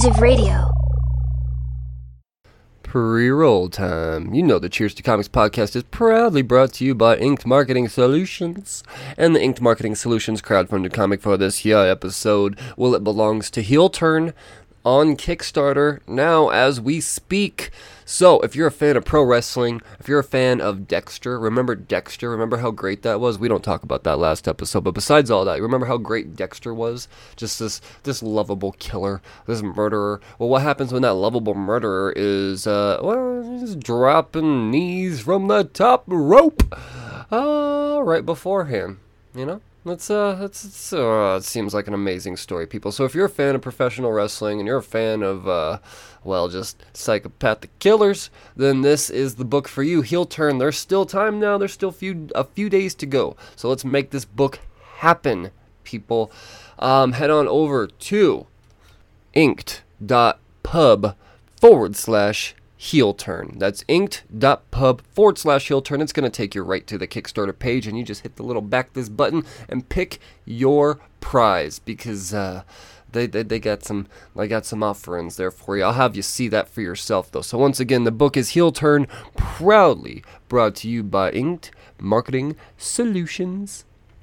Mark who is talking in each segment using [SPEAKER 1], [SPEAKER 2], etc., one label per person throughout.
[SPEAKER 1] Alternative Radio.
[SPEAKER 2] Pre-roll time. You know the Cheers to Comics podcast is proudly brought to you by Inked Marketing Solutions. And the Inked Marketing Solutions crowdfunded comic for this here episode, well, it belongs to Heel Turn on Kickstarter now as we speak. So, if you're a fan of pro wrestling, if you're a fan of Dexter, remember how great that was? We don't talk about that last episode, but besides all that, remember how great Dexter was? Just this lovable killer, this murderer. Well, what happens when that lovable murderer is, he's dropping knees from the top rope, right beforehand, you know? It seems like an amazing story, people. So if you're a fan of professional wrestling and you're a fan of, just psychopathic killers, then this is the book for you. Heel Turn. There's still time now. There's still a few days to go. So let's make this book happen, people. Head on over to inked.pub/Heel Turn. That's inked.pub/Heel Turn. It's going to take you right to the Kickstarter page, and you just hit the little back this button and pick your prize because they got some offerings there for you. I'll have you see that for yourself though. So once again, the book is Heel Turn, proudly brought to you by Inked Marketing Solutions.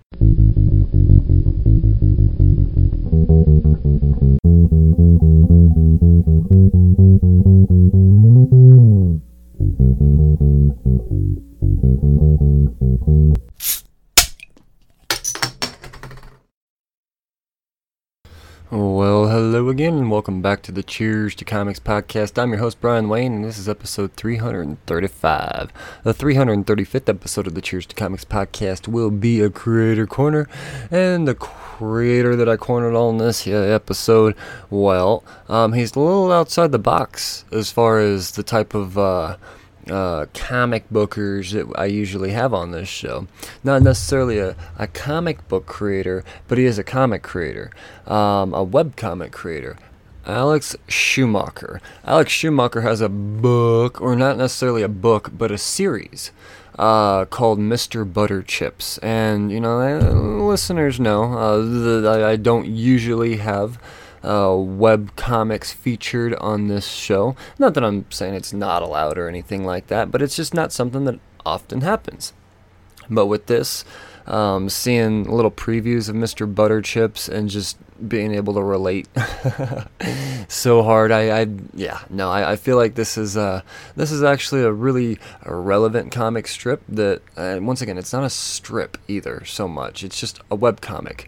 [SPEAKER 2] Well, hello again, and welcome back to the Cheers to Comics podcast. I'm your host, Brian Wayne, and this is episode 335. The 335th episode of the Cheers to Comics podcast will be a creator corner, and the creator that I cornered on this episode, he's a little outside the box as far as the type of comic bookers that I usually have on this show. Not necessarily a comic book creator, but he is a comic creator, a web comic creator. Alex Schumacher. Alex Schumacher has a book, or not necessarily a book, but a series called Mr. Butterchips. And, listeners know that I don't usually have web comics featured on this show. Not that I'm saying it's not allowed or anything like that, but it's just not something that often happens. But with this, seeing little previews of Mr. Butterchips and just being able to relate so hard, I feel like this is actually a really relevant comic strip that, once again, it's not a strip either so much. It's just a web comic.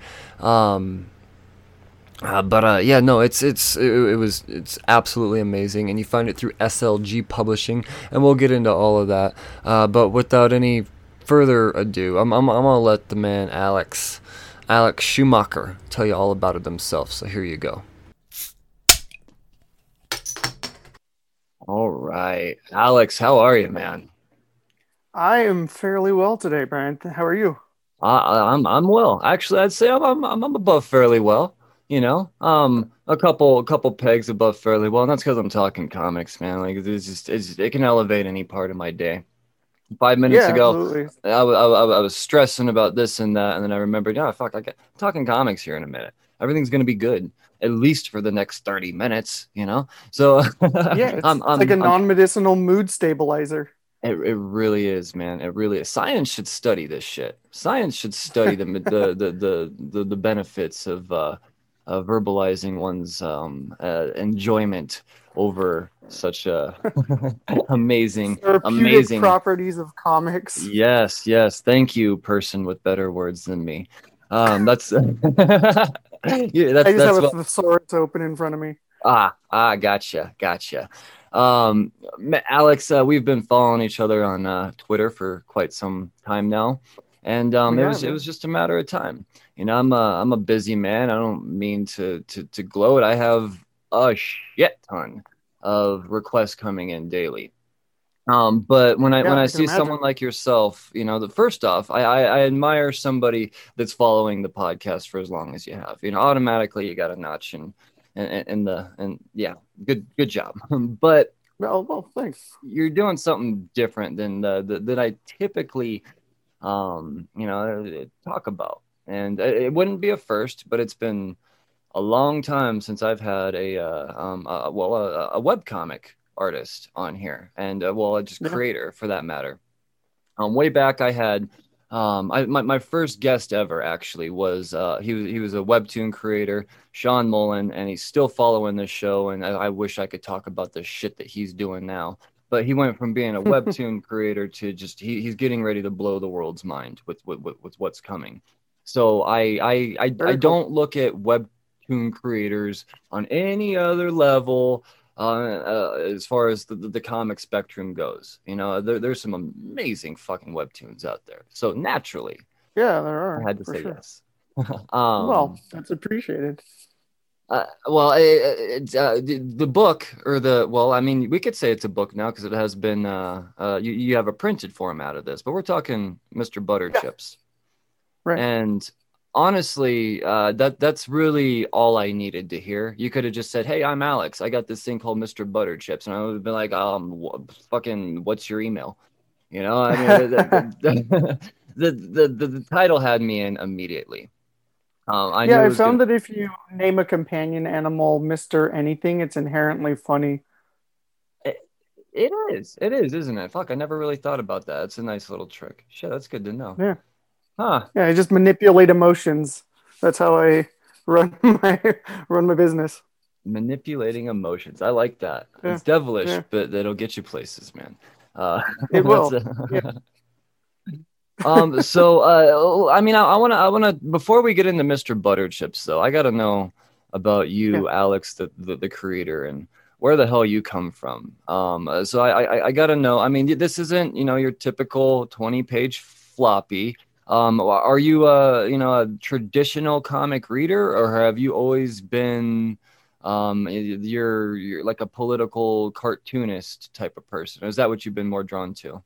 [SPEAKER 2] It's absolutely amazing, and you find it through SLG Publishing, and we'll get into all of that. But without any further ado, I'm gonna let the man Alex Schumacher tell you all about it himself. So here you go. All right, Alex, how are you, man?
[SPEAKER 3] I am fairly well today, Brian. How are you?
[SPEAKER 2] I'm well. Actually, I'd say I'm above fairly well. A couple pegs above fairly well, and that's because I'm talking comics, man. Like it can elevate any part of my day. 5 minutes ago, I was stressing about this and that, and then I remembered, I'm talking comics here in a minute. Everything's gonna be good, at least for the next 30 minutes, So
[SPEAKER 3] yeah, it's like a non-medicinal mood stabilizer.
[SPEAKER 2] It really is, man. It really is. Science should study this shit. Science should study the benefits of verbalizing one's enjoyment over such amazing
[SPEAKER 3] properties of comics.
[SPEAKER 2] Yes. Thank you, person with better words than me. That's I
[SPEAKER 3] just have a thesaurus open in front of me.
[SPEAKER 2] Gotcha. Alex, we've been following each other on Twitter for quite some time now, and it was just a matter of time. I'm a busy man. I don't mean to gloat. I have a shit ton of requests coming in daily. But when I see someone like yourself, first off, I admire somebody that's following the podcast for as long as you have. Automatically you got a notch and good job. But
[SPEAKER 3] well, thanks.
[SPEAKER 2] You're doing something different than that I typically talk about. And it wouldn't be a first, but it's been a long time since I've had a webcomic artist on here, and just
[SPEAKER 3] Yeah.
[SPEAKER 2] creator for that matter. Way back, I had my first guest ever actually was he was a webtoon creator, Sean Mullen, and he's still following this show. And I wish I could talk about the shit that he's doing now. But he went from being a webtoon creator to just he's getting ready to blow the world's mind with what's coming. So I
[SPEAKER 3] Very cool.
[SPEAKER 2] don't look at webtoon creators on any other level as far as the comic spectrum goes. You know, there's some amazing fucking webtoons out there. So naturally,
[SPEAKER 3] Yeah, there
[SPEAKER 2] I
[SPEAKER 3] are
[SPEAKER 2] had to
[SPEAKER 3] for
[SPEAKER 2] say
[SPEAKER 3] sure.
[SPEAKER 2] yes.
[SPEAKER 3] Well,
[SPEAKER 2] um,
[SPEAKER 3] that's appreciated.
[SPEAKER 2] the book or I mean, we could say it's a book now because it has been, you have a printed format of this, but we're talking Mr. Butter
[SPEAKER 3] Yeah.
[SPEAKER 2] Chips.
[SPEAKER 3] Right.
[SPEAKER 2] And honestly, that's really all I needed to hear. You could have just said, "Hey, I'm Alex. I got this thing called Mr. Butter Chips," and I would have been like, fucking, what's your email?" You know, I mean, the title had me in immediately. I
[SPEAKER 3] Yeah,
[SPEAKER 2] knew it
[SPEAKER 3] I
[SPEAKER 2] was gonna.
[SPEAKER 3] found that if you name a companion animal Mr. Anything, it's inherently funny.
[SPEAKER 2] It, it is, isn't it? Fuck, I never really thought about that. It's a nice little trick. Shit, that's good to know.
[SPEAKER 3] Yeah.
[SPEAKER 2] Huh?
[SPEAKER 3] Yeah, I just manipulate emotions. That's how I run my run my business.
[SPEAKER 2] Manipulating emotions. I like that.
[SPEAKER 3] Yeah.
[SPEAKER 2] It's devilish,
[SPEAKER 3] Yeah.
[SPEAKER 2] but that'll get you places, man. Uh,
[SPEAKER 3] It
[SPEAKER 2] that's
[SPEAKER 3] will.
[SPEAKER 2] a,
[SPEAKER 3] Yeah.
[SPEAKER 2] I mean, I wanna before we get into Mr. Butter Chips, though, I gotta know about
[SPEAKER 3] Yeah.
[SPEAKER 2] you, Alex, the creator, and where the hell you come from. So I gotta know. I mean, this isn't, your typical 20-page floppy. Are you a traditional comic reader, or have you always been you're like a political cartoonist type of person? Or is that what you've been more drawn to?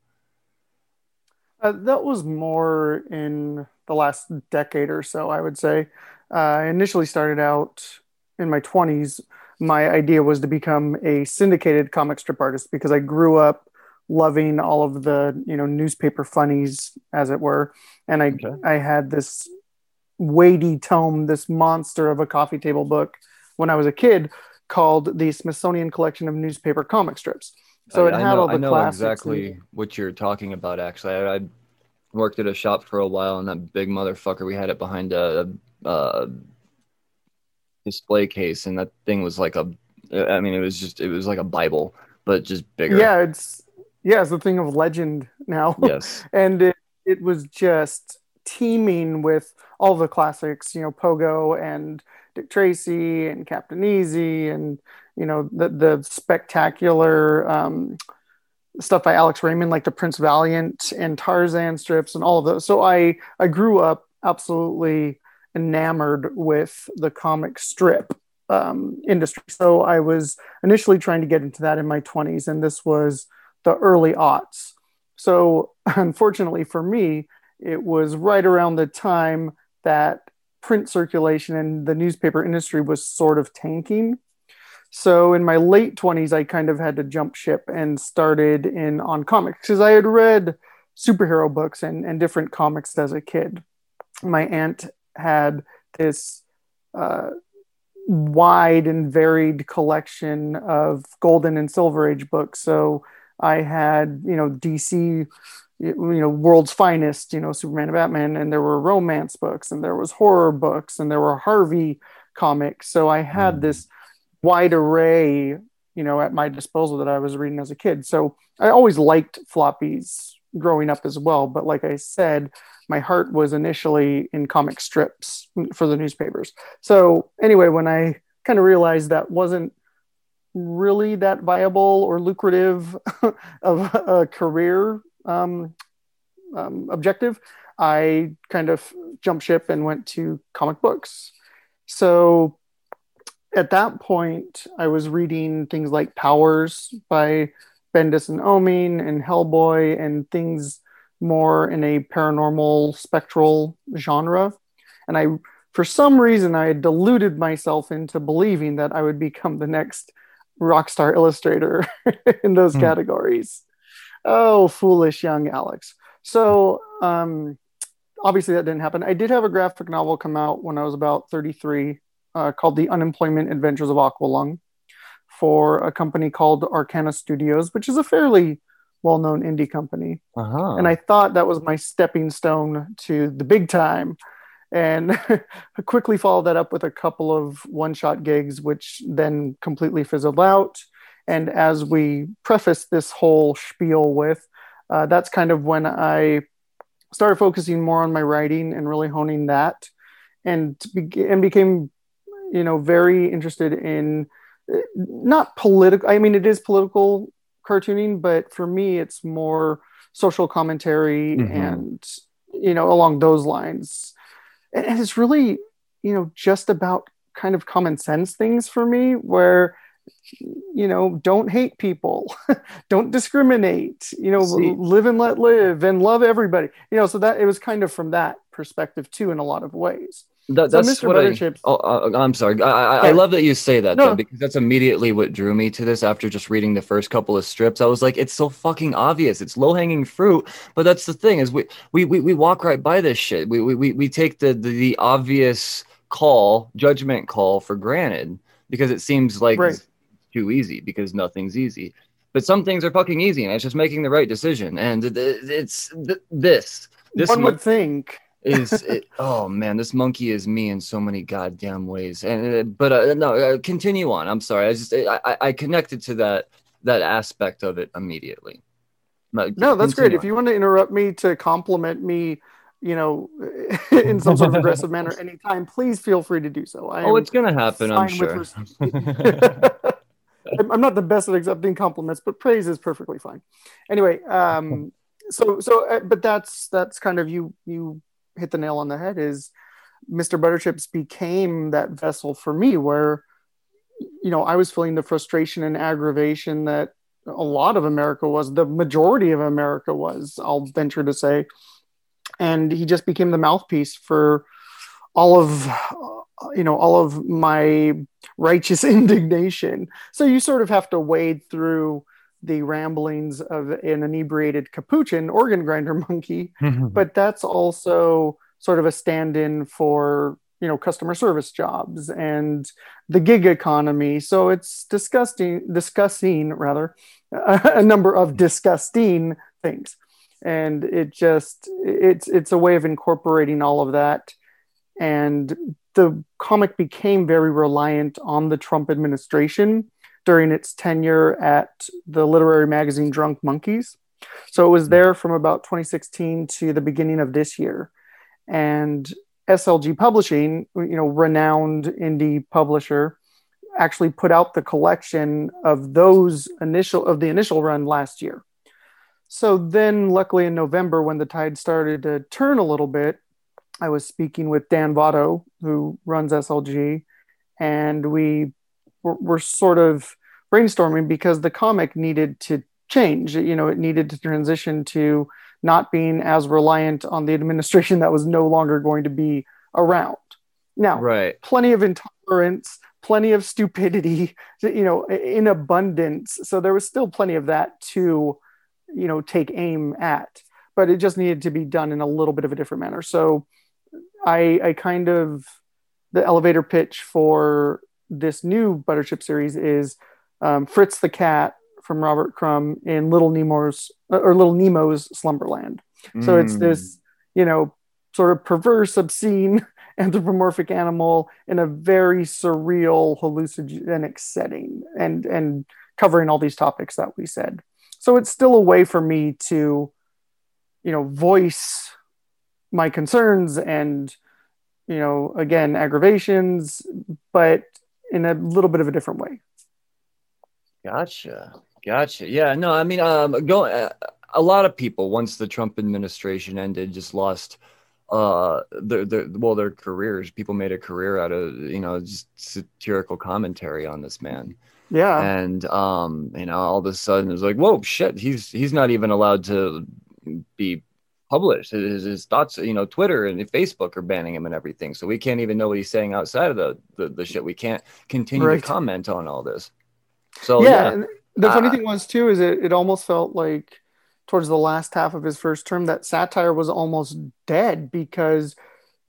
[SPEAKER 3] That was more in the last decade or so, I would say. I initially started out in my 20s. My idea was to become a syndicated comic strip artist because I grew up loving all of the, newspaper funnies, as it were. And
[SPEAKER 2] Okay.
[SPEAKER 3] I had this weighty tome, this monster of a coffee table book when I was a kid called the Smithsonian Collection of Newspaper Comic Strips. So it
[SPEAKER 2] I
[SPEAKER 3] had
[SPEAKER 2] know
[SPEAKER 3] all
[SPEAKER 2] I
[SPEAKER 3] the
[SPEAKER 2] know
[SPEAKER 3] classics and
[SPEAKER 2] exactly what you're talking about. Actually, I worked at a shop for a while, and that big motherfucker, we had it behind a display case, and that thing was like I mean, it was like a Bible, but just bigger.
[SPEAKER 3] yeah, it's the thing of legend now,
[SPEAKER 2] Yes.
[SPEAKER 3] and it was just teeming with all the classics, Pogo and Dick Tracy and Captain Easy, and the spectacular stuff by Alex Raymond, like the Prince Valiant and Tarzan strips and all of those. So I grew up absolutely enamored with the comic strip industry. So I was initially trying to get into that in my 20s, and this was the early aughts. So unfortunately for me, it was right around the time that print circulation and the newspaper industry was sort of tanking. So in my late 20s, I kind of had to jump ship and started in on comics because I had read superhero books and different comics as a kid. My aunt had this uh, wide and varied collection of golden and silver age books. So I had, DC, world's finest, Superman and Batman, and there were romance books and there was horror books and there were Harvey comics. So I had
[SPEAKER 2] Mm.
[SPEAKER 3] this wide array, at my disposal that I was reading as a kid. So I always liked floppies growing up as well. But like I said, my heart was initially in comic strips for the newspapers. So anyway, when I kind of realized that wasn't really that viable or lucrative of a career objective, I kind of jumped ship and went to comic books. So at that point, I was reading things like Powers by Bendis and Omin and Hellboy and things more in a paranormal spectral genre. And for some reason, I had deluded myself into believing that I would become the next rock star illustrator in those
[SPEAKER 2] Hmm.
[SPEAKER 3] categories. Oh, foolish young Alex. So, obviously, that didn't happen. I did have a graphic novel come out when I was about 33 called The Unemployment Adventures of Aqualung for a company called Arcana Studios, which is a fairly well-known indie company. And I
[SPEAKER 2] Uh-huh.
[SPEAKER 3] thought that was my stepping stone to the big time. And I quickly followed that up with a couple of one-shot gigs, which then completely fizzled out. And as we preface this whole spiel with, that's kind of when I started focusing more on my writing and really honing that, and became, very interested in not political. I mean, it is political cartooning, but for me, it's more social commentary
[SPEAKER 2] Mm-hmm.
[SPEAKER 3] and along those lines. And it's really just about kind of common sense things for me, where don't hate people, don't discriminate,
[SPEAKER 2] See,
[SPEAKER 3] live and let live and love everybody, so that it was kind of from that perspective too in a lot of ways. So
[SPEAKER 2] that's
[SPEAKER 3] Mr.
[SPEAKER 2] what I.
[SPEAKER 3] Butterchips,
[SPEAKER 2] Oh, I'm sorry. I
[SPEAKER 3] sorry,
[SPEAKER 2] love that you say that though,
[SPEAKER 3] no,
[SPEAKER 2] because that's immediately what drew me to this. After just reading the first couple of strips, I was like, it's so fucking obvious. It's low hanging fruit. But that's the thing is we walk right by this shit. We take the obvious judgment call for granted because it seems like
[SPEAKER 3] right,
[SPEAKER 2] it's too easy because nothing's easy. But some things are fucking easy, and it's just making the right decision. And this
[SPEAKER 3] one would
[SPEAKER 2] month
[SPEAKER 3] think.
[SPEAKER 2] is it, oh man, this monkey is me in so many goddamn ways. And but no, continue on. I'm sorry. I connected to that aspect of it immediately. No,
[SPEAKER 3] No, that's great.
[SPEAKER 2] continue
[SPEAKER 3] If
[SPEAKER 2] on.
[SPEAKER 3] you want to interrupt me to compliment me, you know, in some sort of aggressive manner anytime, please feel free to do so. I
[SPEAKER 2] Oh,
[SPEAKER 3] am
[SPEAKER 2] it's gonna happen, I'm
[SPEAKER 3] fine with
[SPEAKER 2] sure.
[SPEAKER 3] I'm not the best at accepting compliments, but praise is perfectly fine. Anyway, but that's kind of, you hit the nail on the head. Is Mr. Butterchips became that vessel for me where I was feeling the frustration and aggravation that a lot of America was, the majority of America was, I'll venture to say. And he just became the mouthpiece for all of all of my righteous indignation. So you sort of have to wade through the ramblings of an inebriated capuchin organ grinder monkey, but that's also sort of a stand-in for customer service jobs and the gig economy. So it's discussing rather a number of disgusting things, and it's a way of incorporating all of that. And the comic became very reliant on the Trump administration during its tenure at the literary magazine Drunk Monkeys. So it was there from about 2016 to the beginning of this year. And SLG Publishing, renowned indie publisher, actually put out the collection of the initial run last year. So then, luckily, in November, when the tide started to turn a little bit, I was speaking with Dan Votto, who runs SLG, and we were sort of brainstorming because the comic needed to change. It needed to transition to not being as reliant on the administration that was no longer going to be around. Now,
[SPEAKER 2] Right.
[SPEAKER 3] plenty of intolerance, plenty of stupidity, in abundance. So there was still plenty of that to, take aim at, but it just needed to be done in a little bit of a different manner. So I kind of, the elevator pitch for this new Butterchip series is Fritz the cat from Robert Crumb in Little Nemo's Slumberland. So it's
[SPEAKER 2] Mm.
[SPEAKER 3] this, sort of perverse, obscene anthropomorphic animal in a very surreal, hallucinogenic setting, and covering all these topics that we said. So it's still a way for me to, voice my concerns and again, aggravations, but in a little bit of a different way.
[SPEAKER 2] Gotcha. Yeah, no, I mean, go a lot of people once the Trump administration ended just lost their careers. People made a career out of, just satirical commentary on this man.
[SPEAKER 3] Yeah,
[SPEAKER 2] And all of a sudden it's like, whoa, shit, he's not even allowed to be published. His thoughts, Twitter and Facebook are banning him and everything, so we can't even know what he's saying outside of the shit. We can't continue to
[SPEAKER 3] right.
[SPEAKER 2] comment on all this. So
[SPEAKER 3] Yeah,
[SPEAKER 2] yeah.
[SPEAKER 3] and the funny
[SPEAKER 2] I,
[SPEAKER 3] thing was too is it almost felt like towards the last half of his first term that satire was almost dead because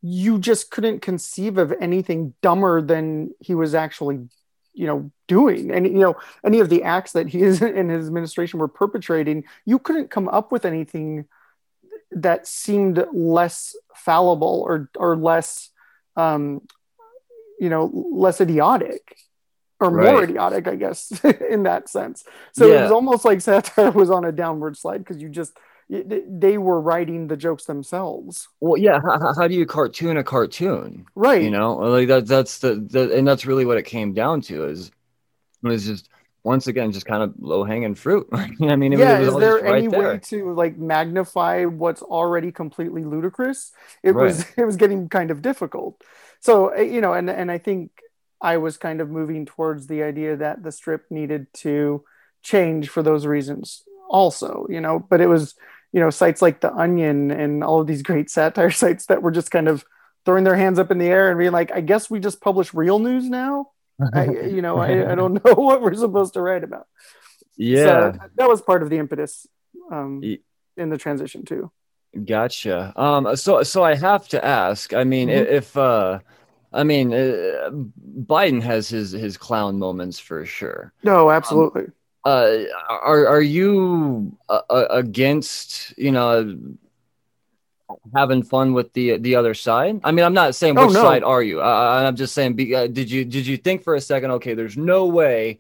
[SPEAKER 3] you just couldn't conceive of anything dumber than he was actually, doing. And, any of the acts that he is and his administration were perpetrating, you couldn't come up with anything that seemed less fallible or less, um, less idiotic or more
[SPEAKER 2] Right.
[SPEAKER 3] idiotic, I guess, in that sense. So it was
[SPEAKER 2] Yeah.
[SPEAKER 3] almost like satire was on a downward slide because they were writing the jokes themselves.
[SPEAKER 2] Well, yeah. How do you cartoon a cartoon? You
[SPEAKER 3] Right.
[SPEAKER 2] know, like that's the and that's really what it came down to is was just once again just kind of low hanging fruit. I mean, it
[SPEAKER 3] Yeah.
[SPEAKER 2] was
[SPEAKER 3] Is
[SPEAKER 2] all just
[SPEAKER 3] there
[SPEAKER 2] right
[SPEAKER 3] any way
[SPEAKER 2] there.
[SPEAKER 3] to like magnify what's already completely ludicrous? It
[SPEAKER 2] Right.
[SPEAKER 3] was it was getting kind of difficult. So and I think I was kind of moving towards the idea that the strip needed to change for those reasons also, but it was, sites like The Onion and all of these great satire sites that were just kind of throwing their hands up in the air and being like, I guess we just publish real news now. I don't know what we're supposed to write about. So
[SPEAKER 2] Yeah.
[SPEAKER 3] that was part of the impetus um,
[SPEAKER 2] Y-
[SPEAKER 3] in the transition too.
[SPEAKER 2] Gotcha. So I have to ask. I mean,
[SPEAKER 3] Mm-hmm.
[SPEAKER 2] if I mean, Biden has his clown moments for sure.
[SPEAKER 3] No,
[SPEAKER 2] Um,
[SPEAKER 3] absolutely.
[SPEAKER 2] are you against having fun with the other side? I mean, I'm not saying
[SPEAKER 3] Oh
[SPEAKER 2] which side
[SPEAKER 3] no,
[SPEAKER 2] are you. I'm just saying. Did you think for a second? Okay, there's no way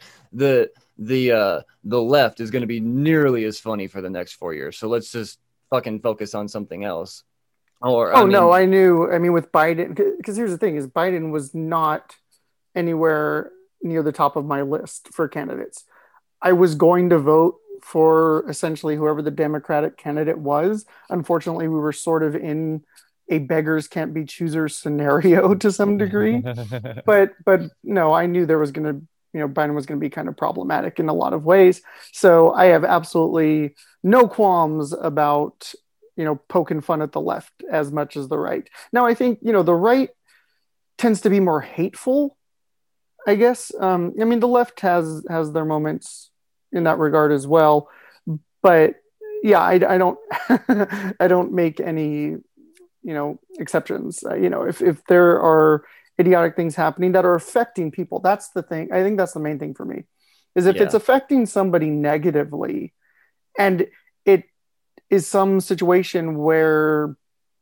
[SPEAKER 2] the left is going to be nearly as funny for the next 4 years. So let's just fucking focus on something else. Or I
[SPEAKER 3] oh no.
[SPEAKER 2] mean,
[SPEAKER 3] I knew. I mean, with Biden, because here's the thing: is Biden was not anywhere near the top of my list for candidates. I was going to vote for essentially whoever the Democratic candidate was. Unfortunately, we were sort of in a beggars can't be choosers scenario to some degree. But no, I knew there was going to, Biden was going to be kind of problematic in a lot of ways. So I have absolutely no qualms about, poking fun at the left as much as the right. Now I think, the right tends to be more hateful, I guess. I mean, the left has their moments in that regard as well, but yeah, I don't I don't make any exceptions. If there are idiotic things happening that are affecting people, that's the thing. I think that's the main thing for me, is if it's
[SPEAKER 2] yeah,
[SPEAKER 3] affecting somebody negatively, and it is some situation where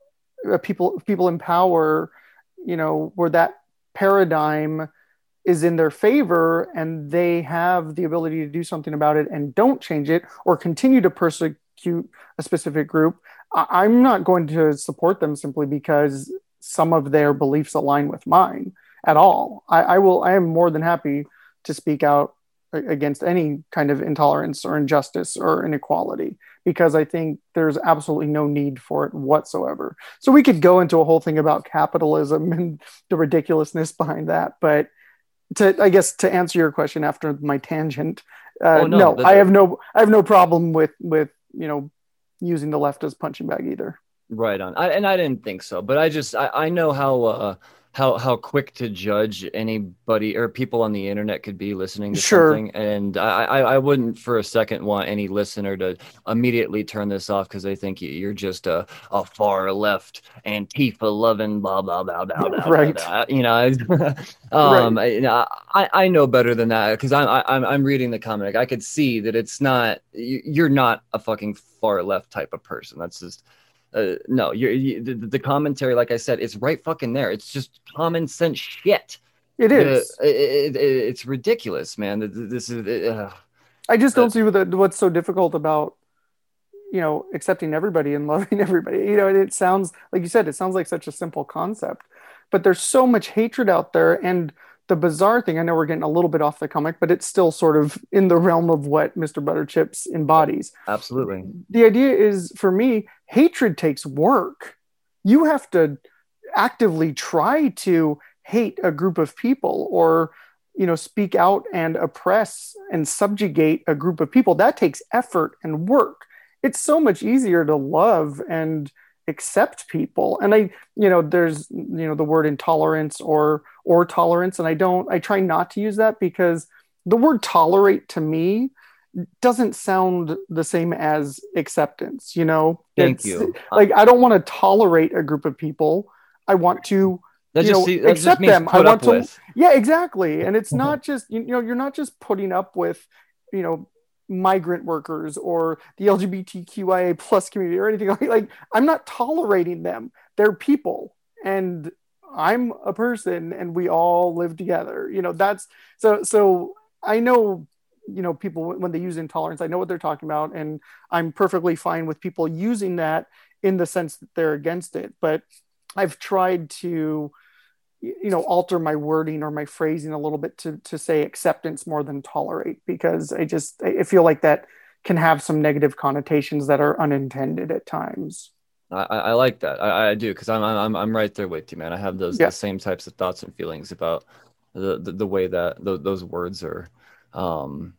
[SPEAKER 3] people in power, where that paradigm is in their favor and they have the ability to do something about it and don't change it or continue to persecute a specific group, I'm not going to support them simply because some of their beliefs align with mine at all. I am more than happy to speak out against any kind of intolerance or injustice or inequality because I think there's absolutely no need for it whatsoever. So we could go into a whole thing about capitalism and the ridiculousness behind that, but I guess to answer your question after my tangent,
[SPEAKER 2] oh no,
[SPEAKER 3] no, I have no problem with using the left as punching bag either.
[SPEAKER 2] right on. I didn't think so, but I know how quick to judge anybody or people on the internet could be listening to
[SPEAKER 3] Sure,
[SPEAKER 2] something, and I wouldn't for a second want any listener to immediately turn this off because they think you're just a far left Antifa loving blah blah blah blah blah blah
[SPEAKER 3] right,
[SPEAKER 2] blah.
[SPEAKER 3] right.
[SPEAKER 2] I know better than that because I'm reading the comic. I could see that it's not you're not a fucking far left type of person. That's just no, the commentary, like I said, it's right fucking there. It's just common sense shit.
[SPEAKER 3] It is.
[SPEAKER 2] It's ridiculous, man. This is
[SPEAKER 3] I just
[SPEAKER 2] uh,
[SPEAKER 3] don't see what's so difficult about accepting everybody and loving everybody. And it sounds like you said, it sounds like such a simple concept, but there's so much hatred out there. And the bizarre thing, I know we're getting a little bit off the comic, but it's still sort of in the realm of what Mr. Butterchips embodies.
[SPEAKER 2] absolutely.
[SPEAKER 3] The idea is for me, hatred takes work. You have to actively try to hate a group of people or speak out and oppress and subjugate a group of people. That takes effort and work. It's so much easier to love and accept people. And there's the word intolerance or tolerance, and I try not to use that because the word tolerate to me doesn't sound the same as acceptance.
[SPEAKER 2] Thank
[SPEAKER 3] It's
[SPEAKER 2] you.
[SPEAKER 3] like I don't want to tolerate a group of people. I want to,
[SPEAKER 2] That just
[SPEAKER 3] accept
[SPEAKER 2] means
[SPEAKER 3] them. I
[SPEAKER 2] put up
[SPEAKER 3] want to,
[SPEAKER 2] with.
[SPEAKER 3] yeah, exactly. And it's not just, you're not just putting up with, you know, migrant workers or the LGBTQIA plus community or anything like I'm not tolerating them. They're people and I'm a person and we all live together. That's so I know, people when they use intolerance, I know what they're talking about, and I'm perfectly fine with people using that in the sense that they're against it. But I've tried to, alter my wording or my phrasing a little bit to say acceptance more than tolerate, because I feel like that can have some negative connotations that are unintended at times.
[SPEAKER 2] I like that. I do, because I'm right there with you, man. I have the
[SPEAKER 3] Yeah.
[SPEAKER 2] same types of thoughts and feelings about the way that those words are um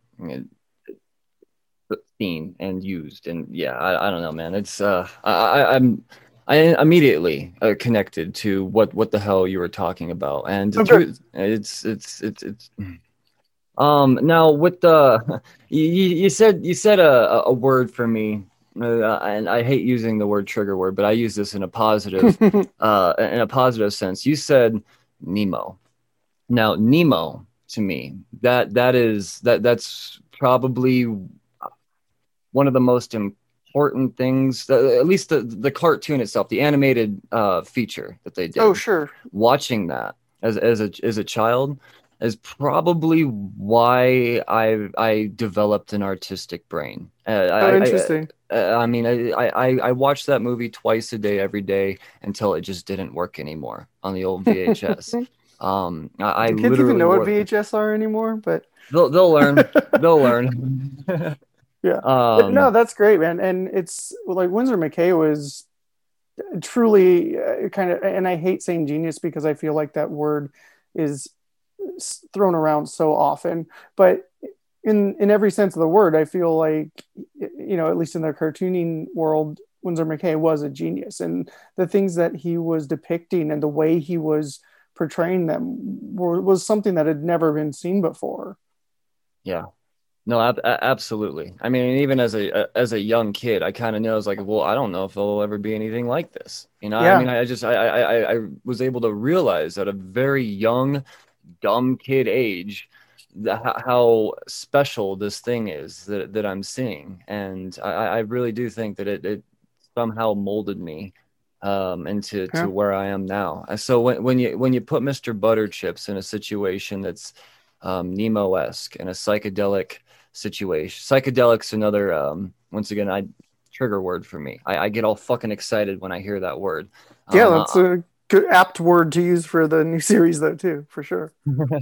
[SPEAKER 2] seen and used. And yeah, I don't know, man. It's I immediately connected to what the hell you were talking about. And the
[SPEAKER 3] Oh, good.
[SPEAKER 2] truth, it's now with the you said a word for me, and I hate using the word trigger word, but I use this in a positive sense. You said Nemo. Now Nemo, to me, that's probably one of the most important things, at least the cartoon itself, the animated feature that they
[SPEAKER 3] Oh,
[SPEAKER 2] did.
[SPEAKER 3] sure.
[SPEAKER 2] Watching that as a child is probably why I developed an artistic brain.
[SPEAKER 3] Oh, interesting.
[SPEAKER 2] I mean, I watched that movie twice a day, every day, until it just didn't work anymore on the old VHS. I
[SPEAKER 3] Do kids even
[SPEAKER 2] literally
[SPEAKER 3] know what
[SPEAKER 2] wore.
[SPEAKER 3] VHS are anymore? But
[SPEAKER 2] They'll learn. They'll learn.
[SPEAKER 3] yeah, but no,
[SPEAKER 2] um,
[SPEAKER 3] that's great, man. And it's like Winsor McKay was truly kind of, and I hate saying genius because I feel like that word is thrown around so often, but in every sense of the word, I feel like, at least in the cartooning world, Winsor McKay was a genius, and the things that he was depicting and the way he was portraying them was something that had never been seen before.
[SPEAKER 2] yeah. No, absolutely. I mean, even as a young kid, I kind of know, I was like, well, I don't know if there'll ever be anything like this. I mean,
[SPEAKER 3] Yeah.
[SPEAKER 2] I was able to realize at a very young, dumb kid age how special this thing is that I'm seeing, and I really do think that it somehow molded me into
[SPEAKER 3] Yeah.
[SPEAKER 2] where I am now. So when you put Mr. Butterchips in a situation that's Nemo-esque and a psychedelic situation. Psychedelic's another once again I trigger word for me. I get all fucking excited when I hear that word.
[SPEAKER 3] Yeah,
[SPEAKER 2] Um,
[SPEAKER 3] that's
[SPEAKER 2] uh,
[SPEAKER 3] a good apt word to use for the new series though too, for sure.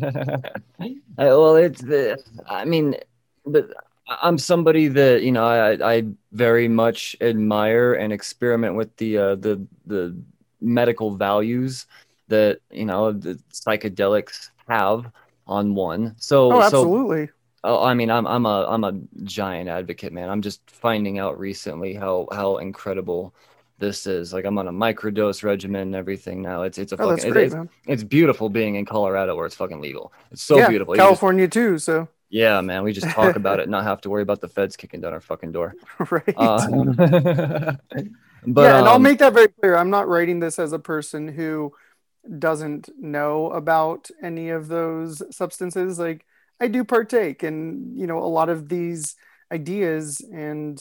[SPEAKER 2] well, I mean, the, I'm somebody that I very much admire and experiment with the medical values that the psychedelics have on one.
[SPEAKER 3] Oh,
[SPEAKER 2] So
[SPEAKER 3] absolutely.
[SPEAKER 2] oh, I mean, I'm a giant advocate, man. I'm just finding out recently how incredible this is. Like I'm on a microdose regimen and everything now. It's a
[SPEAKER 3] Oh, that's
[SPEAKER 2] fucking
[SPEAKER 3] great, man.
[SPEAKER 2] it's beautiful being in Colorado where it's fucking legal. It's so
[SPEAKER 3] Yeah,
[SPEAKER 2] beautiful. You just
[SPEAKER 3] California too, so
[SPEAKER 2] yeah, man. We just talk about it, and not have to worry about the feds kicking down our fucking door.
[SPEAKER 3] right.
[SPEAKER 2] Uh, but
[SPEAKER 3] Yeah, and I'll make that very clear. I'm not writing this as a person who doesn't know about any of those substances. Like I do partake, and a lot of these ideas and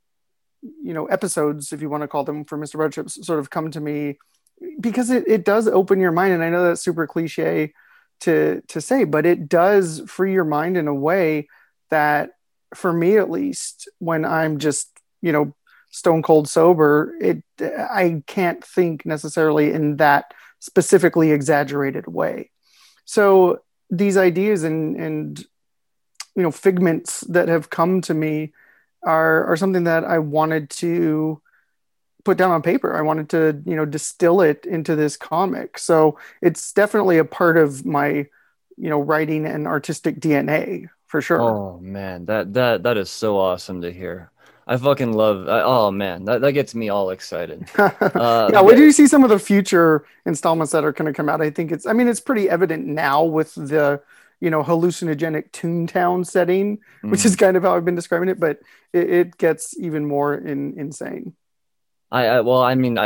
[SPEAKER 3] episodes, if you want to call them, for Mr. Breadships sort of come to me because it does open your mind. And I know that's super cliche to say, but it does free your mind in a way that, for me at least, when I'm just, stone cold sober, I can't think necessarily in that specifically exaggerated way. So these ideas and figments that have come to me are something that I wanted to put down on paper. I wanted to, distill it into this comic. So it's definitely a part of my, writing and artistic DNA for sure.
[SPEAKER 2] oh man, that is so awesome to hear. I fucking love. Oh man, that gets me all excited.
[SPEAKER 3] Yeah, wait till you see some of the future installments that are going to come out. I mean, it's pretty evident now with the, hallucinogenic Toontown setting, which is
[SPEAKER 2] mm.
[SPEAKER 3] kind of how I've been describing it, but it gets even more insane.
[SPEAKER 2] well, I mean,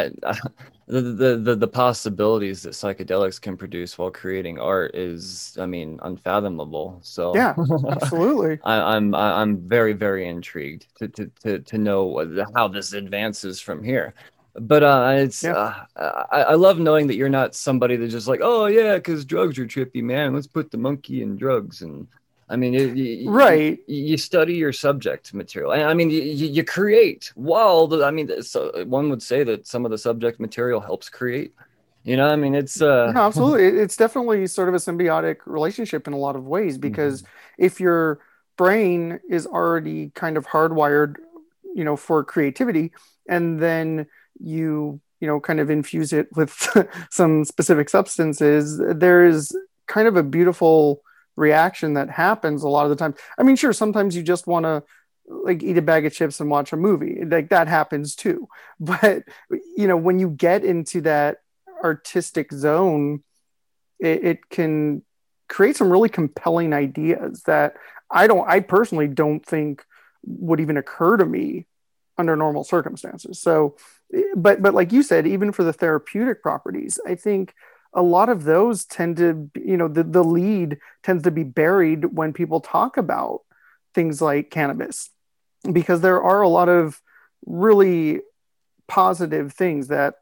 [SPEAKER 2] the possibilities that psychedelics can produce while creating art is, I mean, unfathomable. So
[SPEAKER 3] Yeah, absolutely.
[SPEAKER 2] I'm very, very intrigued to know how this advances from here. But
[SPEAKER 3] Yeah.
[SPEAKER 2] I love knowing that you're not somebody that's just like, oh yeah, because drugs are trippy, man. Let's put the monkey in drugs. And I mean,
[SPEAKER 3] Right.
[SPEAKER 2] you study your subject material. And I mean, you create while I mean, so one would say that some of the subject material helps create. You know, I mean, it's
[SPEAKER 3] No, absolutely. It's definitely sort of a symbiotic relationship in a lot of ways because
[SPEAKER 2] Mhm.
[SPEAKER 3] if your brain is already kind of hardwired, for creativity, and then kind of infuse it with some specific substances, there is kind of a beautiful reaction that happens a lot of the time. I mean, sure, sometimes you just want to like eat a bag of chips and watch a movie. Like that happens too. But when you get into that artistic zone, it can create some really compelling ideas that I personally don't think would even occur to me under normal circumstances. So, but like you said, even for the therapeutic properties, I think a lot of those tend to, the lead tends to be buried when people talk about things like cannabis, because there are a lot of really positive things that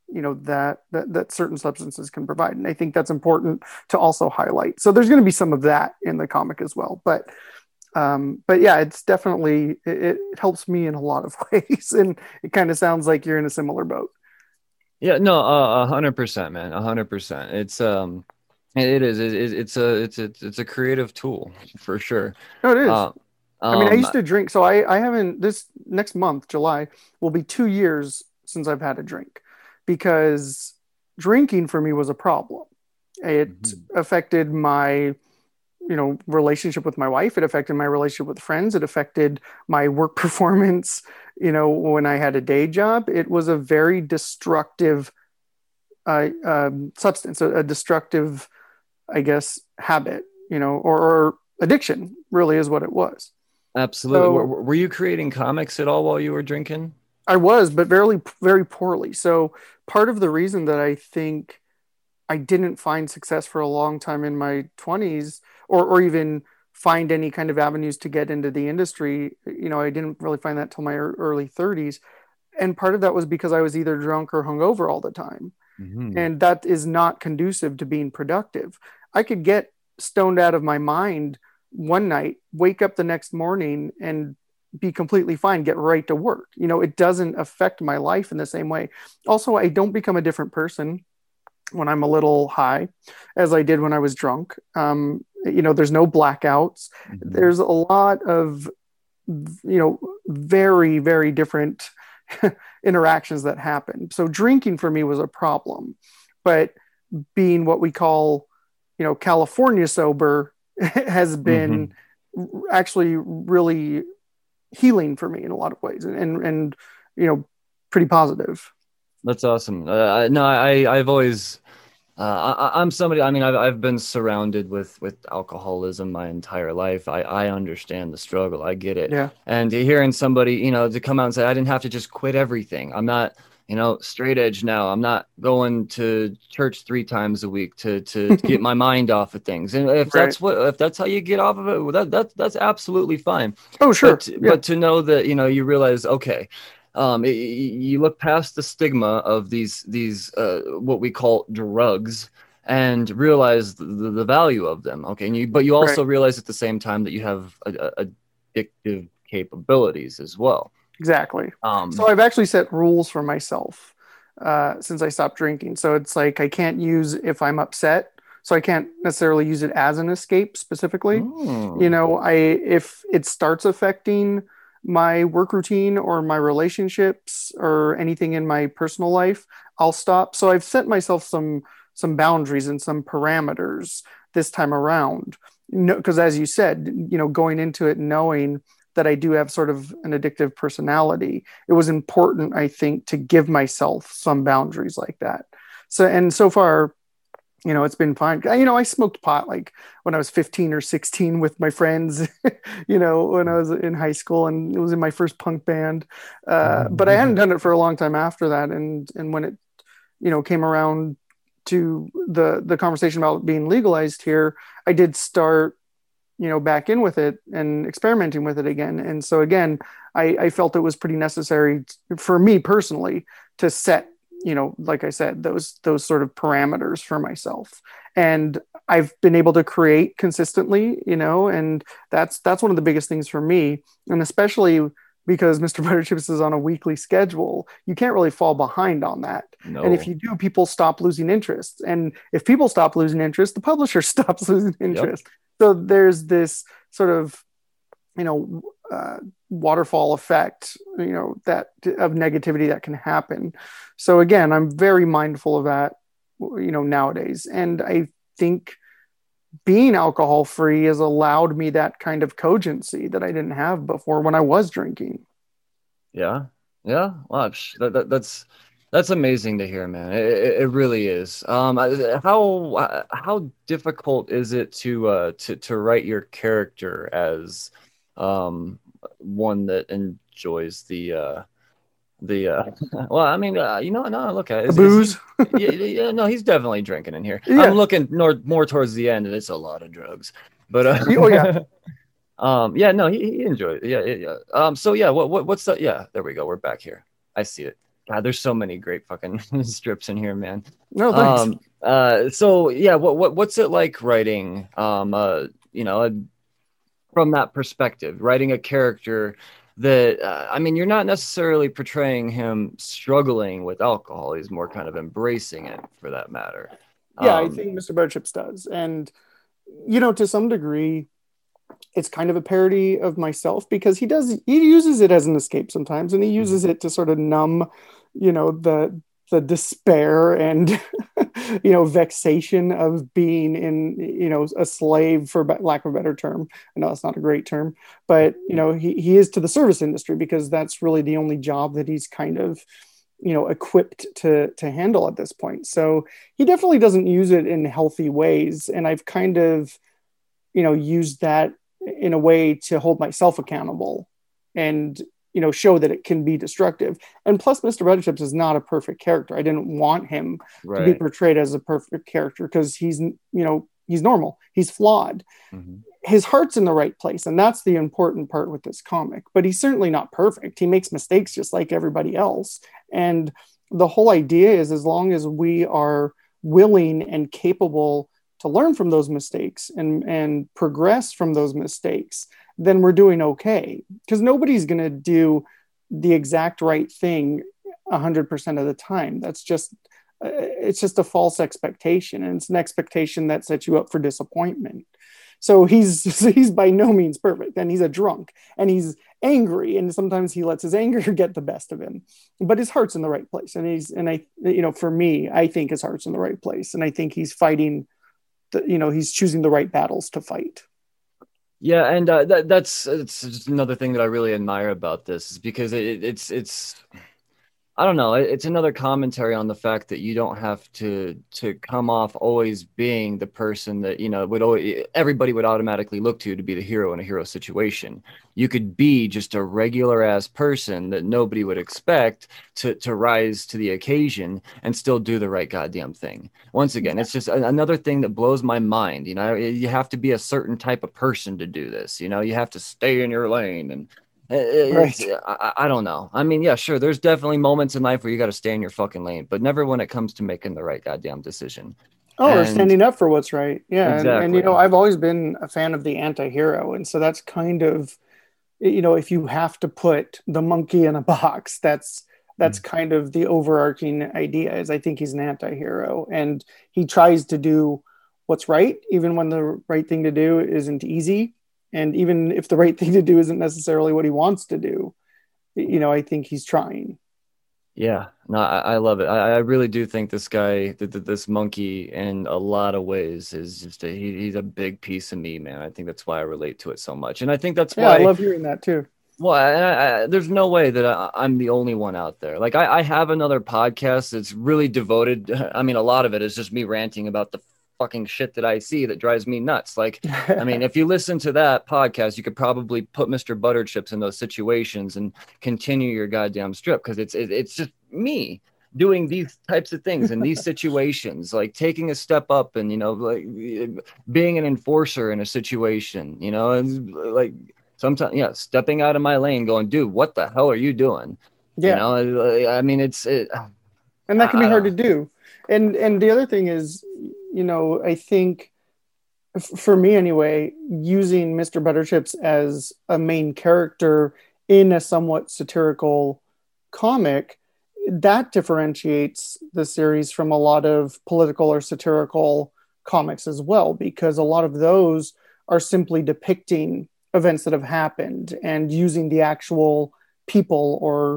[SPEAKER 3] that certain substances can provide, and I think that's important to also highlight. So there's going to be some of that in the comic as well, but yeah, it's definitely it helps me in a lot of ways, and it kind of sounds like you're in a similar boat.
[SPEAKER 2] Yeah, no, 100%, man, 100%. It is. It's a creative tool for sure.
[SPEAKER 3] No, it is.
[SPEAKER 2] Uh,
[SPEAKER 3] I mean, I
[SPEAKER 2] um,
[SPEAKER 3] used to drink, so I haven't, this next month, July, will be 2 years since I've had a drink, because drinking for me was a problem. It
[SPEAKER 2] mhm.
[SPEAKER 3] affected my relationship with my wife. It affected my relationship with friends. It affected my work performance. When I had a day job, it was a very destructive substance, a destructive, I guess, habit. Or addiction. Really, is what it was.
[SPEAKER 2] Absolutely.
[SPEAKER 3] So
[SPEAKER 2] Were you creating comics at all while you were drinking?
[SPEAKER 3] I was, but very, very poorly. So part of the reason that I think I didn't find success for a long time in my 20s, or even find any kind of avenues to get into the industry. I didn't really find that till my early 30s. And part of that was because I was either drunk or hungover all the time.
[SPEAKER 2] Hmm.
[SPEAKER 3] And that is not conducive to being productive. I could get stoned out of my mind one night, wake up the next morning and be completely fine, get right to work. It doesn't affect my life in the same way. Also, I don't become a different person when I'm a little high as I did when I was drunk. There's no blackouts.
[SPEAKER 2] Hmm.
[SPEAKER 3] There's a lot of, very, very different interactions that happen. So drinking for me was a problem, but being what we call, California sober has been
[SPEAKER 2] Hmm.
[SPEAKER 3] actually really healing for me in a lot of ways, and you know, pretty positive.
[SPEAKER 2] That's awesome. No, I've always I'm somebody. I mean, I've been surrounded with alcoholism my entire life. I understand the struggle. I get it.
[SPEAKER 3] Yeah,
[SPEAKER 2] And hearing somebody, to come out and say, I didn't have to just quit everything. I'm not, straight edge now. I'm not going to church 3 times a week to get my mind off of things. And
[SPEAKER 3] right.
[SPEAKER 2] if that's how you get off of it, well, that's absolutely fine.
[SPEAKER 3] Oh, sure. Yeah,
[SPEAKER 2] But to know that, you realize, okay, you look past the stigma of these what we call drugs and realize the value of them. Okay, but you
[SPEAKER 3] right.
[SPEAKER 2] also realize at the same time that you have addictive capabilities as well.
[SPEAKER 3] Exactly. So
[SPEAKER 2] Um,
[SPEAKER 3] I've actually set rules for myself since I stopped drinking. So it's like I can't use if I'm upset. So I can't necessarily use it as an escape specifically.
[SPEAKER 2] mm,
[SPEAKER 3] I if it starts affecting my work routine or my relationships or anything in my personal life, I'll stop. So I've set myself some boundaries and some parameters this time around. Because as you said, going into it knowing that I do have sort of an addictive personality, it was important, I think, to give myself some boundaries like that. So, and so far, It's been fine. I smoked pot like when I was 15 or 16 with my friends, when I was in high school, and it was in my first punk band. But I hadn't done it for a long time after that. And when it, came around to the conversation about being legalized here, I did start, back in with it and experimenting with it again. And so again, I felt it was pretty necessary for me personally to set, like I said, those sort of parameters for myself. And I've been able to create consistently, and that's one of the biggest things for me. And especially because Mr. Butterchips is on a weekly schedule, you can't really fall behind on that. And if
[SPEAKER 2] No.
[SPEAKER 3] you do, people stop losing interest. And if people stop losing interest, the publisher stops losing
[SPEAKER 2] Yep.
[SPEAKER 3] interest. So there's this sort of, waterfall effect, that of negativity that can happen. So again, I'm very mindful of that, nowadays. And I think being alcohol free has allowed me that kind of cogency that I didn't have before when I was drinking.
[SPEAKER 2] Yeah. Yeah. Well, that's amazing to hear, man. It really is. How difficult is it to write your character as one that enjoys the well, I mean, no, look at it.
[SPEAKER 3] The
[SPEAKER 2] Is he?
[SPEAKER 3] booze.
[SPEAKER 2] Yeah, no, he's definitely drinking in here. I'm
[SPEAKER 3] Yeah.
[SPEAKER 2] looking more towards the end, and it's a lot of drugs. But
[SPEAKER 3] Oh yeah.
[SPEAKER 2] yeah, no, he enjoyed it. Yeah. So yeah, what's the? Yeah, there we go. We're back here. I see it. God, there's so many great fucking strips in here, man.
[SPEAKER 3] No, thanks.
[SPEAKER 2] So yeah, what's it like writing? From that perspective, writing a character that I mean, you're not necessarily portraying him struggling with alcohol. He's more kind of embracing it, for that matter.
[SPEAKER 3] Yeah, I
[SPEAKER 2] Um,
[SPEAKER 3] think Mr. Butterchips does. And, to some degree, it's kind of a parody of myself because he uses it as an escape sometimes, and he uses it to sort of numb, the despair and vexation of being in, a slave, for lack of a better term. I know that's not a great term, but he is to the service industry because that's really the only job that he's kind of equipped to handle at this point. So he definitely doesn't use it in healthy ways, and I've kind of used that in a way to hold myself accountable and show that it can be destructive. And plus, Mr. Butterchips is not a perfect character. I didn't want him to be
[SPEAKER 2] right.
[SPEAKER 3] portrayed as a perfect character because he's normal, he's flawed,
[SPEAKER 2] Mhm.
[SPEAKER 3] his heart's in the right place, and that's the important part with this comic. But he's certainly not perfect. He makes mistakes just like everybody else. And the whole idea is, as long as we are willing and capable to learn from those mistakes and progress from those mistakes, then we're doing okay. Because nobody's going to do the exact right thing 100% of the time. That's just it's just a false expectation, and it's an expectation that sets you up for disappointment. So he's by no means perfect, and he's a drunk, and he's angry, and sometimes he lets his anger get the best of him. But his heart's in the right place, and I for me, I think his heart's in the right place, and I think he's fighting. He's choosing the right battles to fight.
[SPEAKER 2] Yeah, and that's it's just another thing that I really admire about this is because it's I don't know. It's another commentary on the fact that you don't have to come off always being the person that would always, everybody would automatically look to be the hero in a hero situation. You could be just a regular ass person that nobody would expect to rise to the occasion and still do the right goddamn thing. Once again, it's just another thing that blows my mind. You have to be a certain type of person to do this. You have to stay in your lane and it's
[SPEAKER 3] Right.
[SPEAKER 2] I don't know. I mean, yeah, sure. There's definitely moments in life where you got to stay in your fucking lane, but never when it comes to making the right goddamn decision.
[SPEAKER 3] Oh, or
[SPEAKER 2] And
[SPEAKER 3] standing up for what's right. Yeah, and
[SPEAKER 2] exactly.
[SPEAKER 3] I've always been a fan of the anti-hero, and so that's kind of, if you have to put the monkey in a box, that's kind of the overarching idea. Is I think he's an anti-hero, and he tries to do what's right, even when the right thing to do isn't easy, and even if the right thing to do isn't necessarily what he wants to do. I think he's trying.
[SPEAKER 2] Yeah, no, I love it. I really do think this guy, this monkey, in a lot of ways, is just he's a big piece of me, man. I think that's why I relate to it so much, and I think that's
[SPEAKER 3] Yeah, I
[SPEAKER 2] why.
[SPEAKER 3] love hearing that too.
[SPEAKER 2] Well, there's no way that I'm the only one out there. Like I have another podcast that's really devoted. I mean, a lot of it is just me ranting about the fucking shit that I see that drives me nuts. Like, I mean, if you listen to that podcast, you could probably put Mr. Butterchips in those situations and continue your goddamn strip, because it's just me doing these types of things in these situations, like taking a step up and, you know, like being an enforcer in a situation, you know, and like sometimes, yeah, stepping out of my lane, going, dude, what the hell are you doing? You
[SPEAKER 3] Yeah.
[SPEAKER 2] know, I mean,
[SPEAKER 3] And that can be
[SPEAKER 2] I
[SPEAKER 3] hard to
[SPEAKER 2] don't.
[SPEAKER 3] do. And the other thing is, I think for me anyway, using Mr. Butterchips as a main character in a somewhat satirical comic, that differentiates the series from a lot of political or satirical comics as well, because a lot of those are simply depicting events that have happened and using the actual people or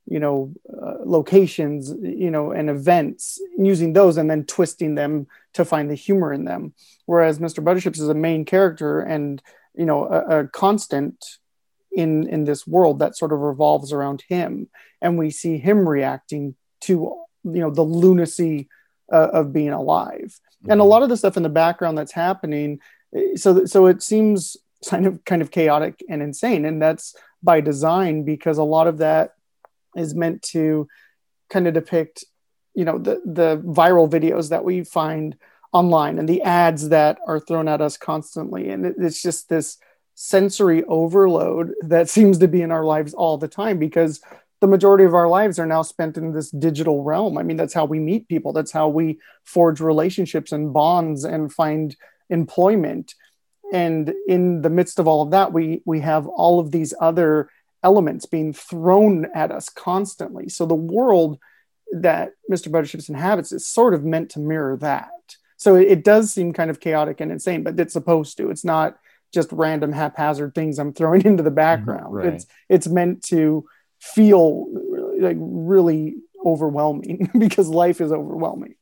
[SPEAKER 3] locations, and events, using those and then twisting them to find the humor in them. Whereas Mr. Butterchips is a main character and a constant in this world that sort of revolves around him, and we see him reacting to the lunacy of being alive, and a
[SPEAKER 2] Mhm.
[SPEAKER 3] lot of the stuff in the background that's happening. So it seems kind of chaotic and insane, and that's by design, because a lot of that is meant to kind of depict the viral videos that we find online and the ads that are thrown at us constantly, and it's just this sensory overload that seems to be in our lives all the time, because the majority of our lives are now spent in this digital realm. I mean, that's how we meet people, that's how we forge relationships and bonds and find employment. And in the midst of all of that, we have all of these other elements being thrown at us constantly. So the world that Mr. Butterchips inhabits is sort of meant to mirror that. So it does seem kind of chaotic and insane, but it's supposed to. It's not just random haphazard things I'm throwing into the background.
[SPEAKER 2] Right.
[SPEAKER 3] It's meant to feel like really overwhelming because life is overwhelming.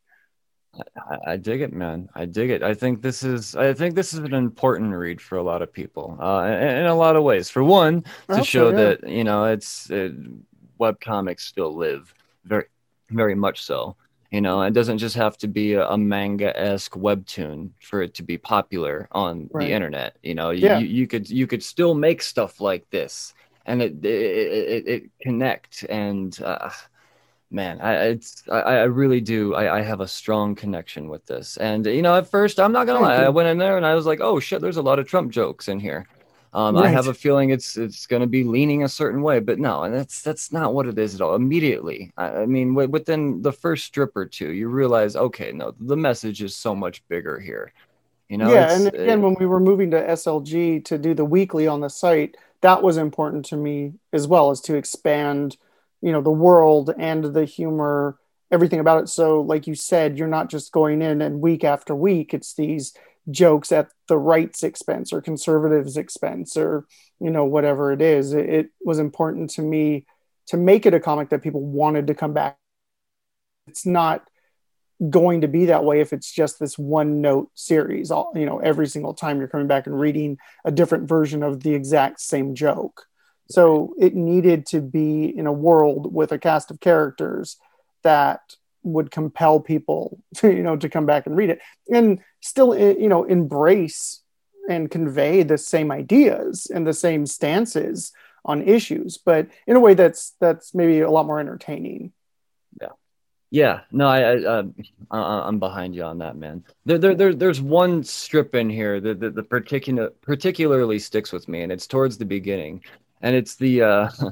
[SPEAKER 2] I dig it, man. I dig it. I think this is an important read for a lot of people, in a lot of ways. For one,
[SPEAKER 3] I
[SPEAKER 2] to
[SPEAKER 3] hope so,
[SPEAKER 2] show
[SPEAKER 3] yeah.
[SPEAKER 2] that, you know, web comics still live very, very much so. You know, it doesn't just have to be a manga-esque webtoon for it to be popular on the
[SPEAKER 3] Right.
[SPEAKER 2] internet. You know,
[SPEAKER 3] Yeah.
[SPEAKER 2] you could still make stuff like this, and it connect. And man, I really do. I have a strong connection with this. And, you know, at first, I'm not gonna
[SPEAKER 3] Thank
[SPEAKER 2] lie, I
[SPEAKER 3] you.
[SPEAKER 2] went in there and I was like, oh shit, there's a lot of Trump jokes in here. I have
[SPEAKER 3] Right.
[SPEAKER 2] a feeling it's gonna be leaning a certain way, but no, and that's not what it is at all. Immediately, I mean, within the first strip or two, you realize, okay, no, the message is so much bigger here. You know,
[SPEAKER 3] Yeah, and again, when we were moving to SLG to do the weekly on the site, that was important to me as well, as to expand, the world and the humor, everything about it. So, like you said, you're not just going in and week after week, it's these jokes at the right's expense or conservatives' expense or, whatever it is. It was important to me to make it a comic that people wanted to come back. It's not going to be that way if it's just this one note series. All every single time you're coming back and reading a different version of the exact same joke. So it needed to be in a world with a cast of characters that would compel people to to come back and read it, and still embrace and convey the same ideas and the same stances on issues, but in a way that's maybe a lot more entertaining.
[SPEAKER 2] yeah. Yeah, no, I'm behind you on that, man. There's one strip in here that the particularly sticks with me, and it's towards the beginning, and it's the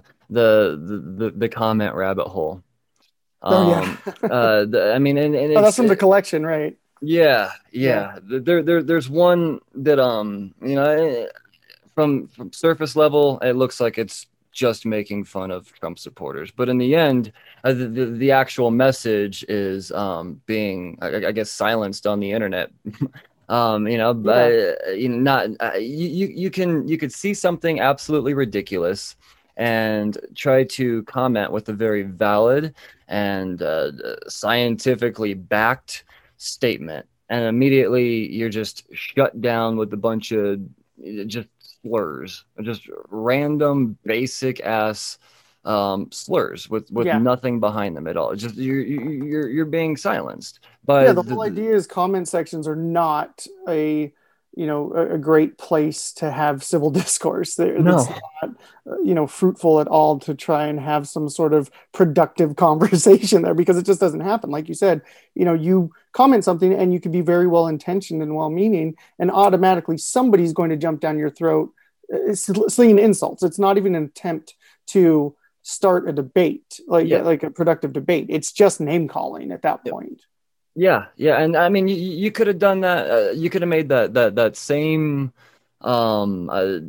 [SPEAKER 2] the comment rabbit hole.
[SPEAKER 3] Oh yeah.
[SPEAKER 2] Um, I mean, and
[SPEAKER 3] Oh, that's
[SPEAKER 2] it's
[SPEAKER 3] from the collection, right?
[SPEAKER 2] yeah,
[SPEAKER 3] Yeah.
[SPEAKER 2] yeah. There's one that you know, from surface level, it looks like it's just making fun of Trump supporters. But in the end, the actual message is being, I guess, silenced on the internet. You know,
[SPEAKER 3] Yeah.
[SPEAKER 2] but not you could see something absolutely ridiculous and try to comment with a very valid and scientifically backed statement, and immediately you're just shut down with a bunch of just slurs, just random basic ass slurs with
[SPEAKER 3] Yeah.
[SPEAKER 2] nothing behind them at all. Just you're being silenced.
[SPEAKER 3] Yeah,
[SPEAKER 2] But
[SPEAKER 3] the whole idea is comment sections are not a great place to have civil discourse. It's
[SPEAKER 2] no,
[SPEAKER 3] not fruitful at all to try and have some sort of productive conversation there, because it just doesn't happen. Like you said, you comment something and you could be very well intentioned and well meaning, and automatically somebody's going to jump down your throat slinging insults. It's not even an attempt to start a debate,
[SPEAKER 2] yeah.
[SPEAKER 3] like a productive debate. It's just name calling at that point.
[SPEAKER 2] Yeah, yeah, and I mean, you could have done that. You could have made that same um uh,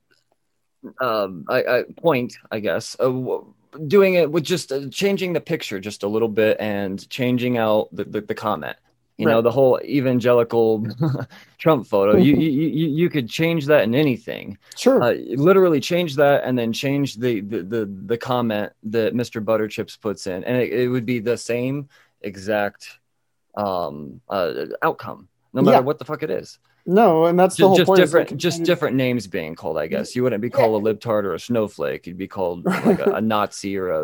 [SPEAKER 2] point, I guess, doing it with just changing the picture just a little bit and changing out the comment. You know,
[SPEAKER 3] Right.
[SPEAKER 2] the whole evangelical Trump photo. You could change that in anything.
[SPEAKER 3] Sure.
[SPEAKER 2] Literally change that and then change the comment that Mr. Butterchips puts in, and it would be the same exact outcome, no matter
[SPEAKER 3] Yeah.
[SPEAKER 2] what the fuck it is.
[SPEAKER 3] No, and that's the whole
[SPEAKER 2] Just
[SPEAKER 3] point. Is
[SPEAKER 2] different, just different names being called, I guess. You wouldn't be
[SPEAKER 3] yeah.
[SPEAKER 2] called a libtard or a snowflake. You'd be called like a Nazi or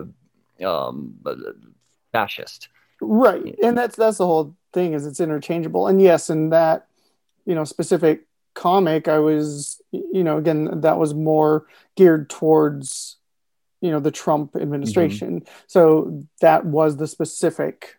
[SPEAKER 2] a fascist.
[SPEAKER 3] Right. And that's the whole thing, is it's interchangeable. And yes, in that, specific comic, I was, again, that was more geared towards, the Trump
[SPEAKER 2] Mm-hmm.
[SPEAKER 3] administration. So that was the specific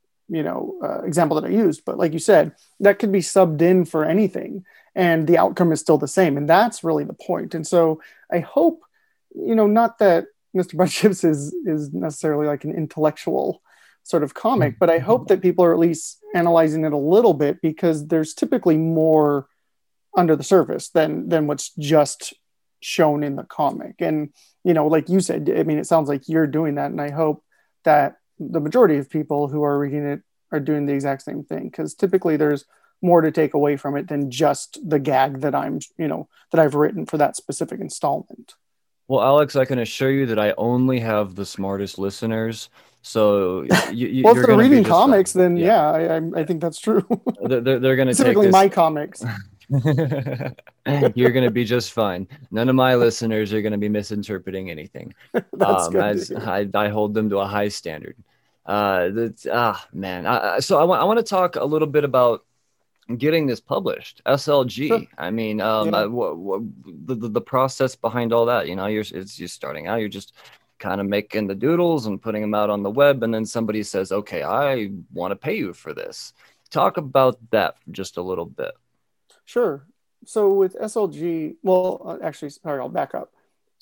[SPEAKER 3] example that I used. But like you said, that could be subbed in for anything, and the outcome is still the same. And that's really the point. And so I hope, not that Mr. Butterchips is necessarily like an intellectual sort of comic, but I hope that people are at least analyzing it a little bit, because there's typically more under the surface than what's just shown in the comic. And like you said, I mean, it sounds like you're doing that, and I hope that the majority of people who are reading it are doing the exact same thing, because typically there's more to take away from it than just the gag that I've written for that specific installment.
[SPEAKER 2] Well, Alex, I can assure you that I only have the smartest listeners, so
[SPEAKER 3] Well, if
[SPEAKER 2] you're
[SPEAKER 3] they're
[SPEAKER 2] gonna be
[SPEAKER 3] reading
[SPEAKER 2] just fine.
[SPEAKER 3] comics, then
[SPEAKER 2] Yeah,
[SPEAKER 3] yeah, I think that's true.
[SPEAKER 2] they're gonna take
[SPEAKER 3] Specifically
[SPEAKER 2] this.
[SPEAKER 3] my comics.
[SPEAKER 2] You're gonna be just fine. None of my listeners are gonna be misinterpreting anything.
[SPEAKER 3] That's good to
[SPEAKER 2] As
[SPEAKER 3] hear.
[SPEAKER 2] I hold them to a high standard. That's man. So I want to talk a little bit about getting this published.
[SPEAKER 3] Sure.
[SPEAKER 2] SLG. I mean,
[SPEAKER 3] Yeah.
[SPEAKER 2] the process behind all that. You're starting out. You're just kind of making the doodles and putting them out on the web, and then somebody says, "Okay, I want to pay you for this." Talk about that for just a little bit.
[SPEAKER 3] Sure. So with SLG, well, actually, sorry, I'll back up.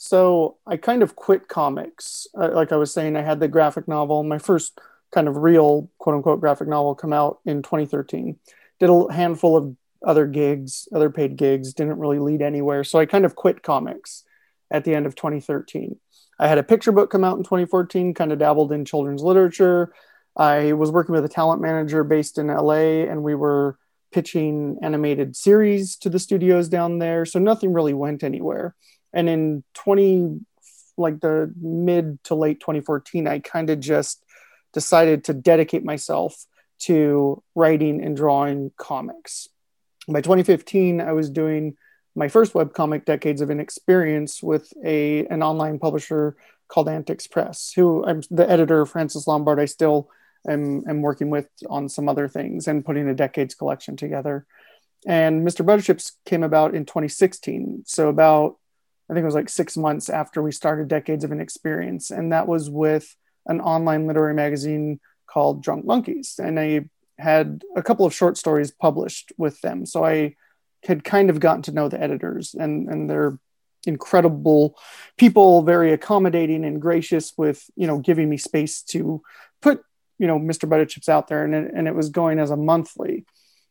[SPEAKER 3] So I kind of quit comics. Like I was saying, I had the graphic novel, my first kind of real quote unquote graphic novel, come out in 2013. Did a handful of other gigs, other paid gigs, didn't really lead anywhere. So I kind of quit comics at the end of 2013. I had a picture book come out in 2014, kind of dabbled in children's literature. I was working with a talent manager based in LA, and we were pitching animated series to the studios down there. So nothing really went anywhere. And in 20, like the mid to late 2014, I kind of just decided to dedicate myself to writing and drawing comics. By 2015, I was doing my first webcomic, Decades of Inexperience, with an online publisher called Antics Press, who I'm the editor, Francis Lombard. I still am working with on some other things and putting a Decades collection together. And Mr. Butterchips came about in 2016. So about, I think it was like 6 months after we started Decades of Inexperience. And that was with an online literary magazine called Drunk Monkeys. And I had a couple of short stories published with them. So I had kind of gotten to know the editors, and they're incredible people, very accommodating and gracious with, giving me space to put, Mr. Butterchips out there. And it was going as a monthly.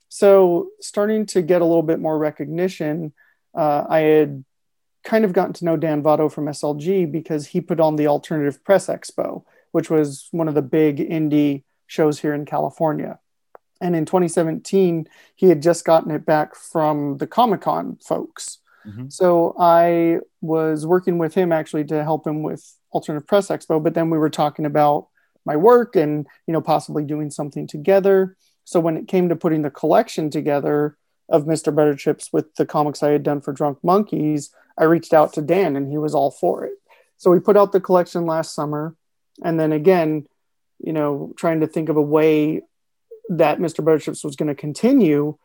[SPEAKER 3] So starting to get a little bit more recognition, I had kind of gotten to know Dan Votto from SLG because he put on the Alternative Press Expo, which was one of the big indie shows here in California. And in 2017, he had just gotten it back from the Comic-Con folks.
[SPEAKER 2] Mm-hmm.
[SPEAKER 3] So I was working with him actually to help him with Alternative Press Expo, but then we were talking about my work and, possibly doing something together. So when it came to putting the collection together of Mr. Butterchips with the comics I had done for Drunk Monkeys, I reached out to Dan and he was all for it. So we put out the collection last summer, and then again, trying to think of a way that Mr. Butterchips was going to continue.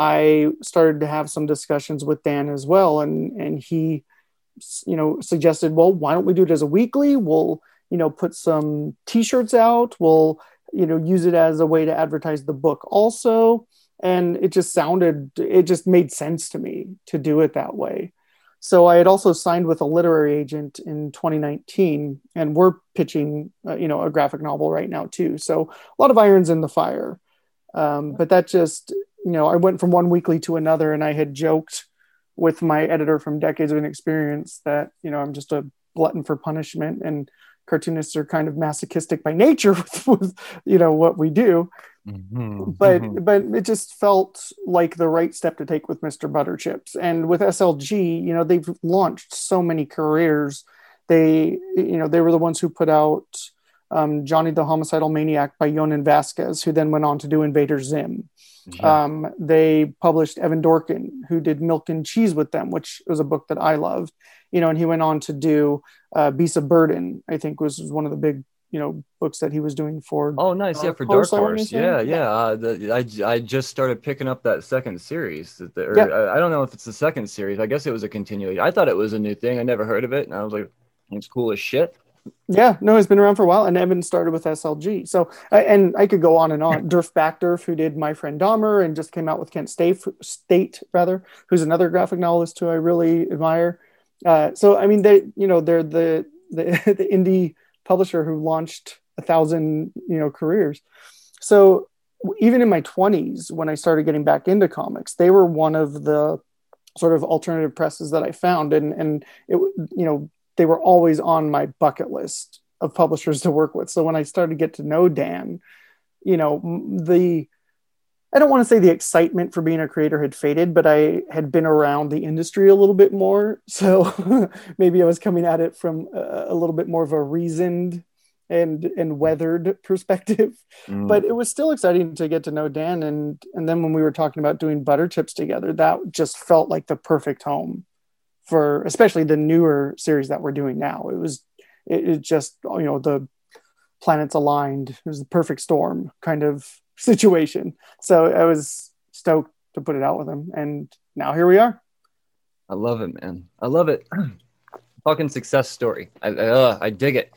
[SPEAKER 3] I started to have some discussions with Dan as well, and he, suggested, well, why don't we do it as a weekly? We'll, put some T-shirts out. We'll, use it as a way to advertise the book also. And it just made sense to me to do it that way. So I had also signed with a literary agent in 2019, and we're pitching, a graphic novel right now too. So a lot of irons in the fire. But that just, I went from one weekly to another, and I had joked with my editor from Decades of Inexperience that, I'm just a glutton for punishment, and cartoonists are kind of masochistic by nature with what we do.
[SPEAKER 2] Mm-hmm.
[SPEAKER 3] But it just felt like the right step to take with Mr. Butterchips. And with SLG, they've launched so many careers. They were the ones who put out Johnny the Homicidal Maniac by Yonan Vasquez, who then went on to do Invader Zim. Yeah. They published Evan Dorkin, who did Milk and Cheese with them, which was a book that I loved. And he went on to do Beast of Burden, I think was one of the big, books that he was doing for.
[SPEAKER 2] Oh, nice. Yeah, for Dark Horse. Yeah. I just started picking up that second series. I don't know if it's the second series. I guess it was a continuation. I thought it was a new thing. I never heard of it. And I was like, it's cool as shit.
[SPEAKER 3] Yeah, no, it's been around for a while, and Evan started with SLG. So, and I could go on and on. Durf Backdurf, who did My Friend Dahmer and just came out with Kent State, who's another graphic novelist who I really admire. So, I mean, they're the indie publisher who launched 1,000, careers. So, even in my 20s, when I started getting back into comics, they were one of the sort of alternative presses that I found, and it, they were always on my bucket list of publishers to work with. So when I started to get to know Dan, I don't want to say the excitement for being a creator had faded, but I had been around the industry a little bit more. So maybe I was coming at it from a little bit more of a reasoned and weathered perspective. But it was still exciting to get to know Dan. And then when we were talking about doing Butterchips together, that just felt like the perfect home for especially the newer series that we're doing now. It just, the planets aligned. It was the perfect storm kind of situation. So I was stoked to put it out with him. And now here we are.
[SPEAKER 2] I love it, man. I love it. Fucking success story. I dig it.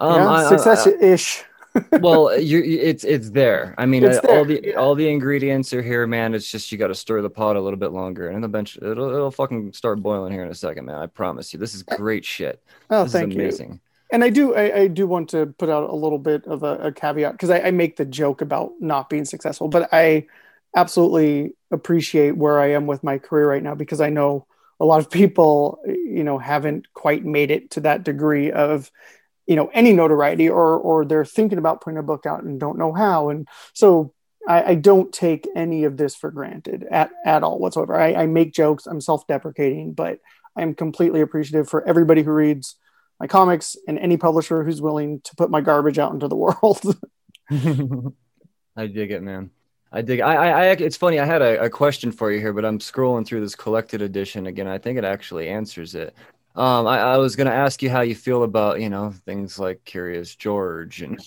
[SPEAKER 3] Success-ish.
[SPEAKER 2] Well, it's there. I mean, all the ingredients are here, man. It's just you got to stir the pot a little bit longer, and eventually it'll fucking start boiling here in a second, man. I promise you. This is great shit.
[SPEAKER 3] Oh,
[SPEAKER 2] this
[SPEAKER 3] thank
[SPEAKER 2] is amazing.
[SPEAKER 3] You. And I do want to put out a little bit of a caveat, because I make the joke about not being successful, but I absolutely appreciate where I am with my career right now, because I know a lot of people, haven't quite made it to that degree of, any notoriety, or they're thinking about putting a book out and don't know how. And so I don't take any of this for granted at all whatsoever. I make jokes, I'm self-deprecating, but I'm completely appreciative for everybody who reads my comics and any publisher who's willing to put my garbage out into the world.
[SPEAKER 2] I dig it, man. I dig it. It's funny. I had a question for you here, but I'm scrolling through this collected edition again. I think it actually answers it. I was going to ask you how you feel about, things like Curious George and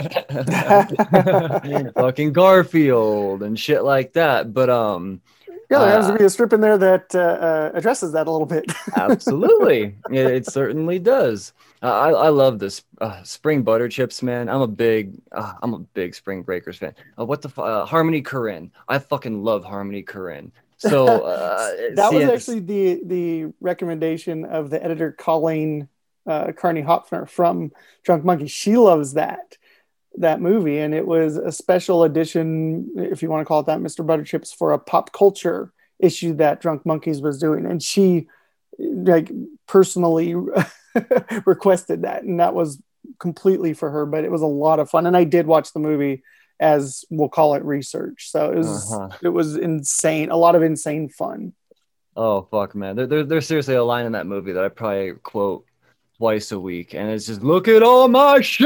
[SPEAKER 2] fucking Garfield and shit like that. But
[SPEAKER 3] yeah, there has to be a strip in there that addresses that a little bit.
[SPEAKER 2] Absolutely. It certainly does. I love this Spring Butterchips, man. I'm a big Spring Breakers fan. What the Harmony Korine. I fucking love Harmony Korine. So
[SPEAKER 3] that was actually the recommendation of the editor Colleen Carney Hopfner from Drunk Monkey. She loves that movie, and it was a special edition, if you want to call it that, Mr. Butterchips, for a pop culture issue that Drunk Monkeys was doing, and she personally requested that, and that was completely for her. But it was a lot of fun, and I did watch the movie as, we'll call it, research. So it was insane, a lot of insane fun.
[SPEAKER 2] Oh fuck, man! There's seriously a line in that movie that I probably quote twice a week, and it's just, look at all my shit.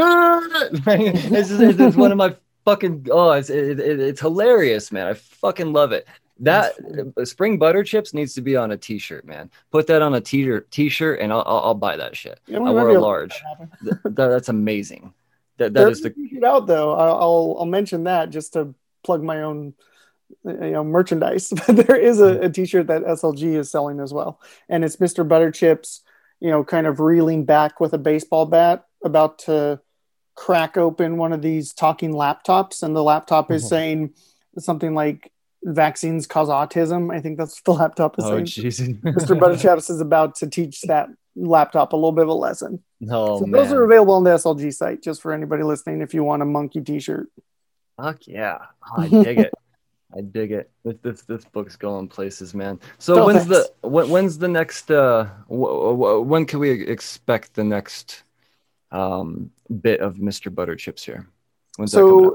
[SPEAKER 2] It's one of my fucking it's hilarious, man. I fucking love it. That spring butter chips needs to be on a t-shirt, man. Put that on a t-shirt and I'll buy that shit.
[SPEAKER 3] Yeah,
[SPEAKER 2] I
[SPEAKER 3] we might
[SPEAKER 2] wear
[SPEAKER 3] be
[SPEAKER 2] a
[SPEAKER 3] able to make
[SPEAKER 2] large.
[SPEAKER 3] that happen.
[SPEAKER 2] That's amazing. That
[SPEAKER 3] There's
[SPEAKER 2] is
[SPEAKER 3] a
[SPEAKER 2] the
[SPEAKER 3] t-shirt out though. I'll mention that just to plug my own merchandise. But there is a t-shirt that SLG is selling as well, and it's Mr. Butter Chips, kind of reeling back with a baseball bat, about to crack open one of these talking laptops, and the laptop is saying something like vaccines cause autism. I think that's what the laptop is
[SPEAKER 2] oh
[SPEAKER 3] saying.
[SPEAKER 2] jeez.
[SPEAKER 3] Mr. Butter Chips is about to teach that laptop a little bit of a lesson.
[SPEAKER 2] Oh
[SPEAKER 3] So those are
[SPEAKER 2] man.
[SPEAKER 3] available on the SLG site, just for anybody listening if you want a monkey t-shirt.
[SPEAKER 2] Fuck yeah. Oh, I dig it. I dig it. This book's going places, man. So
[SPEAKER 3] Oh,
[SPEAKER 2] when's
[SPEAKER 3] thanks.
[SPEAKER 2] the next when can we expect the next bit of Mr. Butter Chips here? When's that coming up?
[SPEAKER 3] So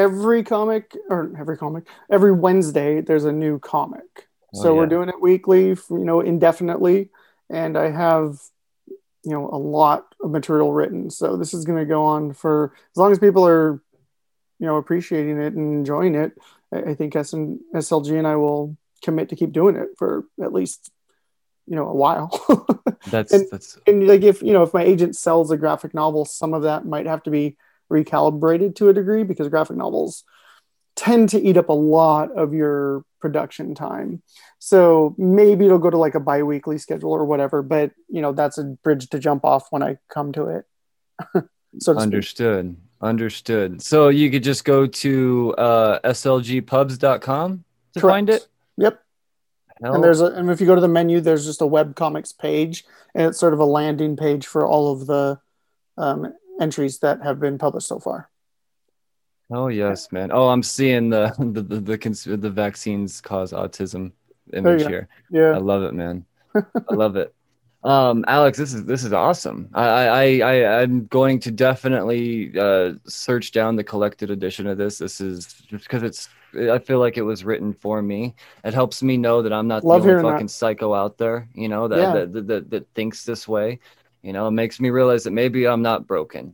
[SPEAKER 3] every Wednesday there's a new comic.
[SPEAKER 2] Oh
[SPEAKER 3] So we're
[SPEAKER 2] yeah.
[SPEAKER 3] doing it weekly, indefinitely, and I have a lot of material written. So this is going to go on for as long as people are appreciating it and enjoying it. I think SLG and I will commit to keep doing it for at least a while.
[SPEAKER 2] That's
[SPEAKER 3] and
[SPEAKER 2] that's
[SPEAKER 3] and like if my agent sells a graphic novel, some of that might have to be recalibrated to a degree, because graphic novels tend to eat up a lot of your production time. So maybe it'll go to like a bi-weekly schedule or whatever, but that's a bridge to jump off when I come to it, so to speak.
[SPEAKER 2] understood. So you could just go to slgpubs.com to find
[SPEAKER 3] Correct.
[SPEAKER 2] it.
[SPEAKER 3] Yep. And
[SPEAKER 2] Hell,
[SPEAKER 3] and if you go to the menu, there's just a web comics page, and it's sort of a landing page for all of the entries that have been published so far.
[SPEAKER 2] oh yes, man. Oh, I'm seeing the vaccines cause autism
[SPEAKER 3] There
[SPEAKER 2] image
[SPEAKER 3] you go.
[SPEAKER 2] here. I
[SPEAKER 3] Yeah.
[SPEAKER 2] love it, man. I love it. Alex, this is awesome. I'm going to definitely search down the collected edition of this. This is just because I feel like it was written for me. It helps me know that I'm not the
[SPEAKER 3] Love
[SPEAKER 2] only
[SPEAKER 3] hearing that.
[SPEAKER 2] fucking psycho out there, that
[SPEAKER 3] Yeah.
[SPEAKER 2] that thinks this way. It makes me realize that maybe I'm not broken.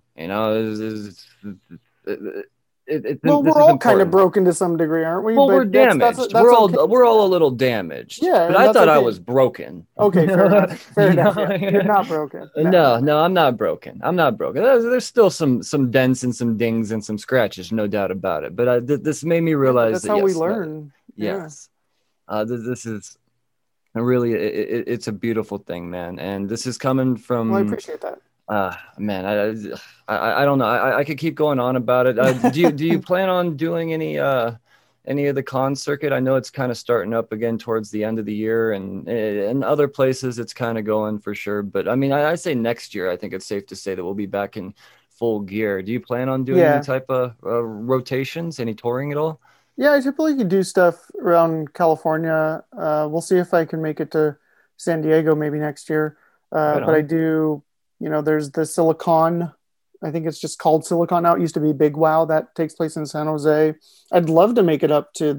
[SPEAKER 3] Well,
[SPEAKER 2] This
[SPEAKER 3] we're
[SPEAKER 2] is
[SPEAKER 3] all kind of
[SPEAKER 2] important.
[SPEAKER 3] broken to some degree, aren't we?
[SPEAKER 2] Well, we're
[SPEAKER 3] But
[SPEAKER 2] damaged.
[SPEAKER 3] that's okay.
[SPEAKER 2] We're all a little damaged.
[SPEAKER 3] Yeah,
[SPEAKER 2] But
[SPEAKER 3] and
[SPEAKER 2] I
[SPEAKER 3] that's
[SPEAKER 2] thought I
[SPEAKER 3] okay.
[SPEAKER 2] was broken.
[SPEAKER 3] Okay, fair enough. Fair
[SPEAKER 2] You
[SPEAKER 3] enough.
[SPEAKER 2] know?
[SPEAKER 3] Yeah, you're not broken. No.
[SPEAKER 2] No, I'm not broken. I'm not broken. There's still some dents and some dings and some scratches, no doubt about it. But this made me
[SPEAKER 3] Yeah, but
[SPEAKER 2] realize
[SPEAKER 3] that's
[SPEAKER 2] that
[SPEAKER 3] how we
[SPEAKER 2] yes,
[SPEAKER 3] learn. Yeah.
[SPEAKER 2] yes, this is really it's a beautiful thing, man. And this is coming
[SPEAKER 3] Well, I
[SPEAKER 2] from
[SPEAKER 3] appreciate that.
[SPEAKER 2] man, I don't know. I could keep going on about it. Do you plan on doing any of the con circuit? I know it's kind of starting up again towards the end of the year, and in other places it's kind of going for sure. But I mean, I say next year. I think it's safe to say that we'll be back in full gear. Do you plan on doing any
[SPEAKER 3] Yeah.
[SPEAKER 2] type of rotations, any touring at all?
[SPEAKER 3] Yeah, I typically could do stuff around California. We'll see if I can make it to San Diego maybe next year.
[SPEAKER 2] Right
[SPEAKER 3] But I
[SPEAKER 2] on.
[SPEAKER 3] do, there's the Silicon. I think it's just called Silicon now. It used to be Big Wow, that takes place in San Jose. I'd love to make it up to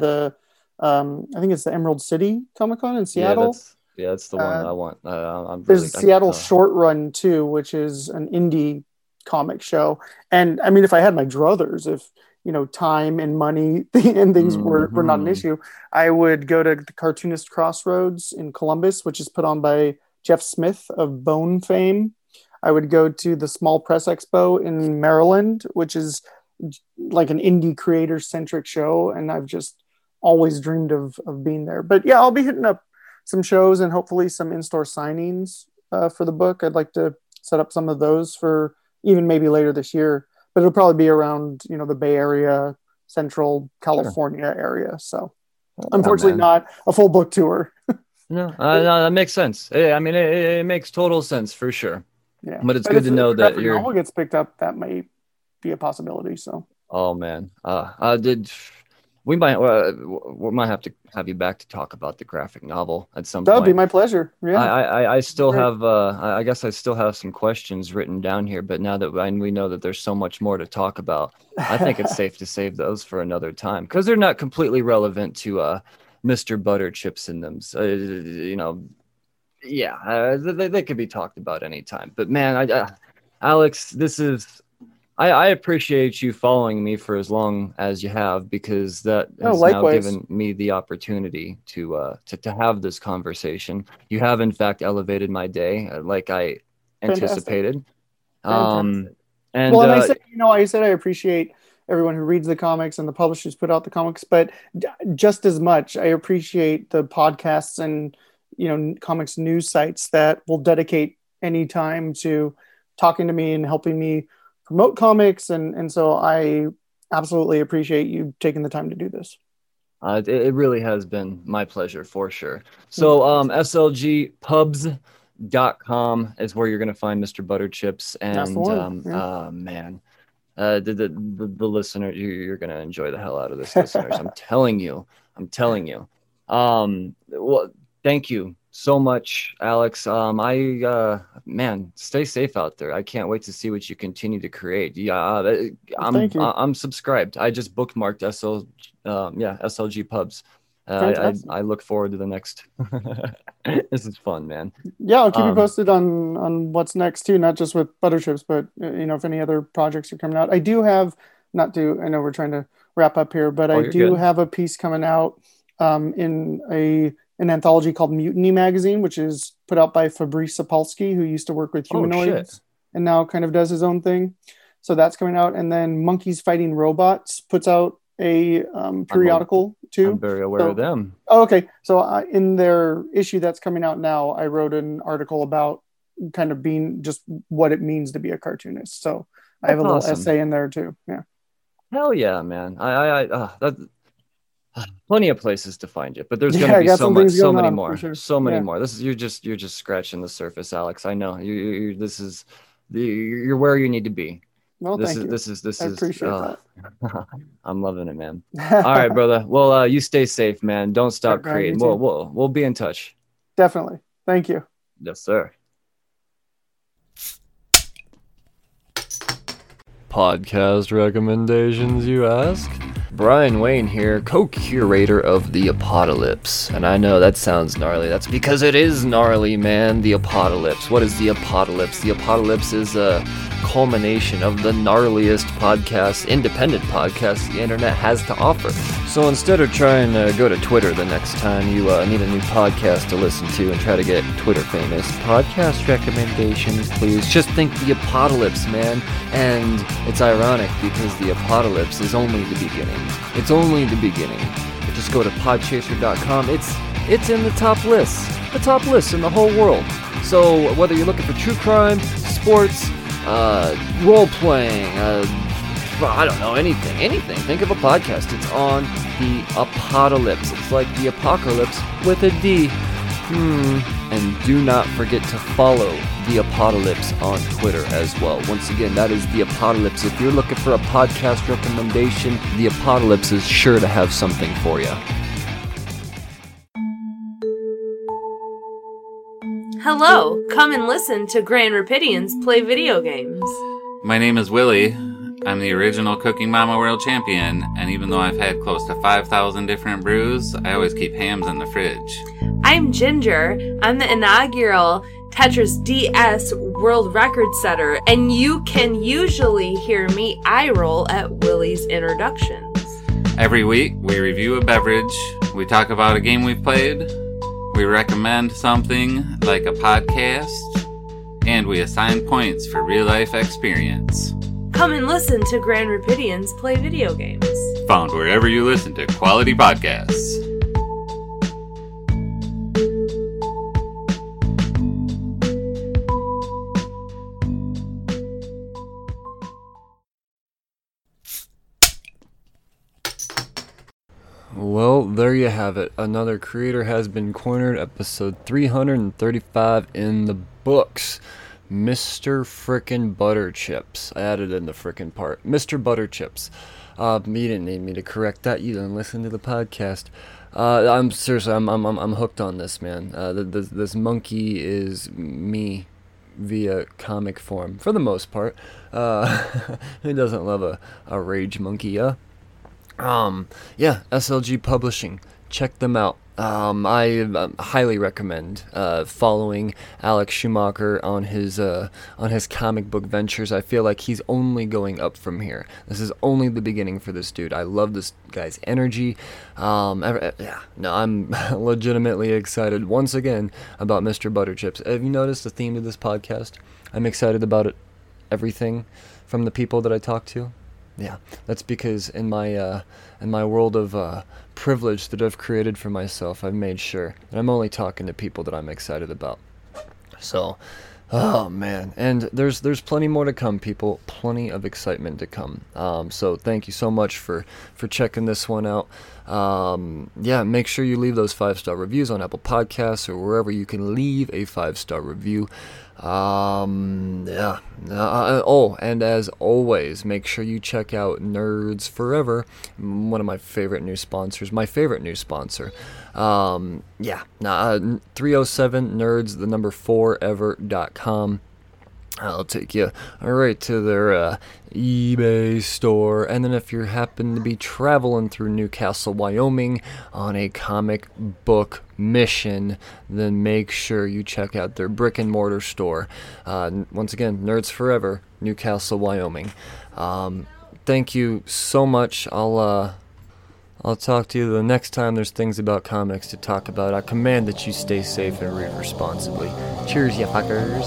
[SPEAKER 3] I think it's the Emerald City Comic Con in Seattle.
[SPEAKER 2] That's the one
[SPEAKER 3] Uh,
[SPEAKER 2] I want. I'm really
[SPEAKER 3] there's Seattle Short Run too, which is an indie comic show. And I mean, if I had my druthers, if time and money and things were not an
[SPEAKER 2] hmm
[SPEAKER 3] issue, I would go to the Cartoonist Crossroads in Columbus, which is put on by Jeff Smith of Bone fame. I would go to the Small Press Expo in Maryland, which is like an indie creator centric show, and I've just always dreamed of being there. But yeah, I'll be hitting up some shows and hopefully some in-store signings for the book. I'd like to set up some of those for even maybe later this year, but it'll probably be around the Bay Area, Central
[SPEAKER 2] Sure.
[SPEAKER 3] California area. So
[SPEAKER 2] Yeah,
[SPEAKER 3] unfortunately,
[SPEAKER 2] man.
[SPEAKER 3] not a full book tour.
[SPEAKER 2] No, that makes sense. I mean, it makes total sense for sure.
[SPEAKER 3] Yeah,
[SPEAKER 2] But it's
[SPEAKER 3] but
[SPEAKER 2] good to
[SPEAKER 3] if
[SPEAKER 2] know
[SPEAKER 3] the
[SPEAKER 2] that
[SPEAKER 3] graphic
[SPEAKER 2] you're.
[SPEAKER 3] novel gets picked up, that might be a possibility. So
[SPEAKER 2] Oh man, did we might have to have you back to talk about the graphic novel at some
[SPEAKER 3] that would be
[SPEAKER 2] point.
[SPEAKER 3] my pleasure. Yeah,
[SPEAKER 2] I still
[SPEAKER 3] great.
[SPEAKER 2] have I guess I still have some questions written down here, but now that we know that there's so much more to talk about, I think it's safe to save those for another time because they're not completely relevant to Mr. Butter Chips in them. So, yeah, they could be talked about anytime. But man, Alex, this is I appreciate you following me for as long as you have, because that
[SPEAKER 3] Oh,
[SPEAKER 2] has now
[SPEAKER 3] likewise.
[SPEAKER 2] given me the opportunity to have this conversation. You have in fact elevated my day, like I
[SPEAKER 3] Fantastic.
[SPEAKER 2] anticipated. Um,
[SPEAKER 3] Fantastic.
[SPEAKER 2] and
[SPEAKER 3] Well, and I said I appreciate everyone who reads the comics and the publishers put out the comics, but just as much, I appreciate the podcasts and comics news sites that will dedicate any time to talking to me and helping me promote comics, and so I absolutely appreciate you taking the time to do this.
[SPEAKER 2] it really has been my pleasure for sure.
[SPEAKER 3] Mm,
[SPEAKER 2] So
[SPEAKER 3] awesome.
[SPEAKER 2] slgpubs.com is where you're going to find Mr. Butterchips.
[SPEAKER 3] That's the
[SPEAKER 2] And
[SPEAKER 3] one. Yeah.
[SPEAKER 2] man, the listener, you're going to enjoy the hell out of this, listeners. I'm telling you. I'm telling you. Well, thank you so much, Alex. Man, stay safe out there. I can't wait to see what you continue to create. Yeah,
[SPEAKER 3] Well, thank you.
[SPEAKER 2] I'm subscribed. I just bookmarked SLG Pubs.
[SPEAKER 3] Fantastic.
[SPEAKER 2] I look forward to the next. This is fun, man.
[SPEAKER 3] Yeah, I'll keep you
[SPEAKER 2] Um,
[SPEAKER 3] posted on what's next too, not just with Butterships, but if any other projects are coming out. I do have not to. I know we're trying to wrap up here, but
[SPEAKER 2] oh,
[SPEAKER 3] I
[SPEAKER 2] you're
[SPEAKER 3] do
[SPEAKER 2] good.
[SPEAKER 3] have a piece coming out in an anthology called Mutiny Magazine, which is put out by Fabrice Sapolsky, who used to work with
[SPEAKER 2] Oh shit.
[SPEAKER 3] Humanoids and now kind of does his own thing. So that's coming out, and then Monkeys Fighting Robots puts out a
[SPEAKER 2] I'm
[SPEAKER 3] periodical
[SPEAKER 2] I'm
[SPEAKER 3] too.
[SPEAKER 2] very aware of
[SPEAKER 3] So
[SPEAKER 2] them.
[SPEAKER 3] oh, okay. So in their issue that's coming out now, I wrote an article about kind of being just what it means to be a cartoonist. So I have
[SPEAKER 2] That's
[SPEAKER 3] a little
[SPEAKER 2] awesome.
[SPEAKER 3] essay in there too. Yeah.
[SPEAKER 2] Hell yeah, man. That plenty of places to find you, but there's going to
[SPEAKER 3] Yeah, I
[SPEAKER 2] be
[SPEAKER 3] got some things
[SPEAKER 2] so
[SPEAKER 3] going
[SPEAKER 2] many
[SPEAKER 3] on for
[SPEAKER 2] more,
[SPEAKER 3] sure.
[SPEAKER 2] so many
[SPEAKER 3] Yeah.
[SPEAKER 2] more. This is you're just scratching the surface, Alex. I know this is you're where you need to be.
[SPEAKER 3] Well,
[SPEAKER 2] This
[SPEAKER 3] thank
[SPEAKER 2] is
[SPEAKER 3] you. I appreciate that.
[SPEAKER 2] I'm loving it, man. All right, brother. Well, you stay safe, man. Don't
[SPEAKER 3] All right,
[SPEAKER 2] stop
[SPEAKER 3] Brian, you
[SPEAKER 2] creating.
[SPEAKER 3] too.
[SPEAKER 2] We'll be in touch.
[SPEAKER 3] Definitely. Thank you.
[SPEAKER 2] Yes, sir. Podcast recommendations, you ask? Brian Wayne here, co-curator of The Apocalypse. And I know that sounds gnarly. That's because it is gnarly, man. The Apocalypse. What is The Apocalypse? The Apocalypse is a culmination of the gnarliest podcast, independent podcast the internet has to offer. So instead of trying to go to Twitter the next time you need a new podcast to listen to and try to get Twitter famous, podcast recommendations, please. Just think The Apocalypse, man. And it's ironic because The Apocalypse is only the beginning. It's only the beginning. But just go to podchaser.com. It's in the top lists in the whole world. So whether you're looking for true crime, sports, role playing, I don't know, anything. Think of a podcast. It's on The Apocalypse. It's like the apocalypse with a D. And do not forget to follow The Apocalypse on Twitter as well. Once again, that is The Apocalypse. If you're looking for a podcast recommendation, The Apocalypse is sure to have something for you.
[SPEAKER 1] Hello, come and listen to Grand Rapidians play video games.
[SPEAKER 4] My name is Willie. I'm the original Cooking Mama World Champion, and even though I've had close to 5,000 different brews, I always keep hams in the fridge.
[SPEAKER 1] I'm Ginger. I'm the inaugural Tetris DS World Record Setter, and you can usually hear me eye roll at Willie's introductions.
[SPEAKER 4] Every week, we review a beverage, we talk about a game we've played, we recommend something like a podcast, and we assign points for real-life experience.
[SPEAKER 1] Come and listen to Grand Rapidians play video games.
[SPEAKER 4] Found wherever you listen to quality podcasts.
[SPEAKER 2] Well, there you have it. Another creator has been cornered. Episode 335 in the books. Mr. Frickin' Butterchips. I added in the frickin' part. Mr. Butterchips. You didn't need me to correct that. You didn't listen to the podcast. I'm seriously, I'm hooked on this, man. This monkey is me via comic form for the most part. Who doesn't love a rage monkey? Yeah, SLG Publishing. check them out. I highly recommend following Alex Schumacher on his comic book ventures. I feel like he's only going up from here. This is only the beginning for this dude. I love this guy's energy. I'm legitimately excited once again about Mr. Butterchips. Have you noticed the theme of this podcast? I'm excited about it. Everything from the people that I talk to. Yeah, that's because in my world of privilege that I've created for myself, I've made sure that I'm only talking to people that I'm excited about. So, oh man, and there's plenty more to come, people. Plenty of excitement to come. So thank you so much for checking this one out. Make sure you leave those 5-star reviews on Apple Podcasts or wherever you can leave a 5-star review. And as always, make sure you check out Nerds Forever, one of my favorite new sponsors, 307nerds4ever.com. I'll take you right to their eBay store. And then if you happen to be traveling through Newcastle, Wyoming on a comic book mission, then make sure you check out their brick and mortar store. Once again, Nerds Forever, Newcastle, Wyoming. Thank you so much. I'll talk to you the next time there's things about comics to talk about. I command that you stay safe and read responsibly. Cheers, ya fuckers.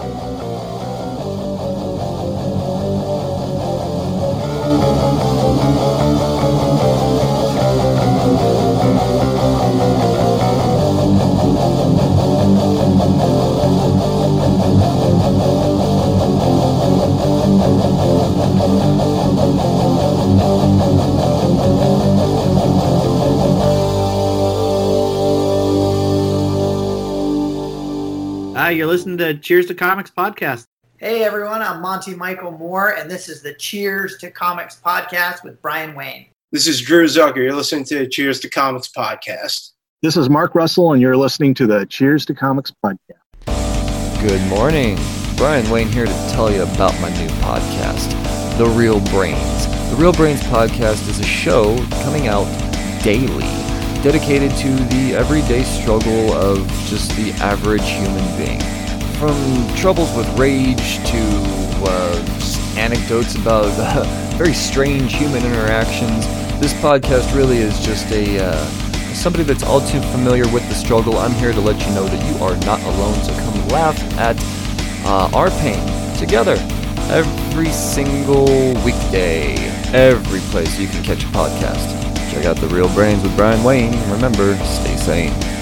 [SPEAKER 5] You're listening to Cheers to Comics podcast.
[SPEAKER 6] Hey everyone, I'm Monty Michael Moore, and this is the Cheers to Comics podcast with Brian Wayne.
[SPEAKER 7] This is Drew Zucker. You're listening to the Cheers to Comics podcast.
[SPEAKER 8] This is Mark Russell, and you're listening to the Cheers to Comics podcast.
[SPEAKER 2] Good morning. Brian Wayne here to tell you about my new podcast, The Real Brains. The Real Brains podcast is a show coming out daily, dedicated to the everyday struggle of just the average human being. From troubles with rage to anecdotes about very strange human interactions, this podcast really is just somebody that's all too familiar with the struggle. I'm here to let you know that you are not alone, so come laugh at our pain together every single weekday, every place you can catch a podcast. Check out The Real Brains with Brian Wayne. Remember, stay sane.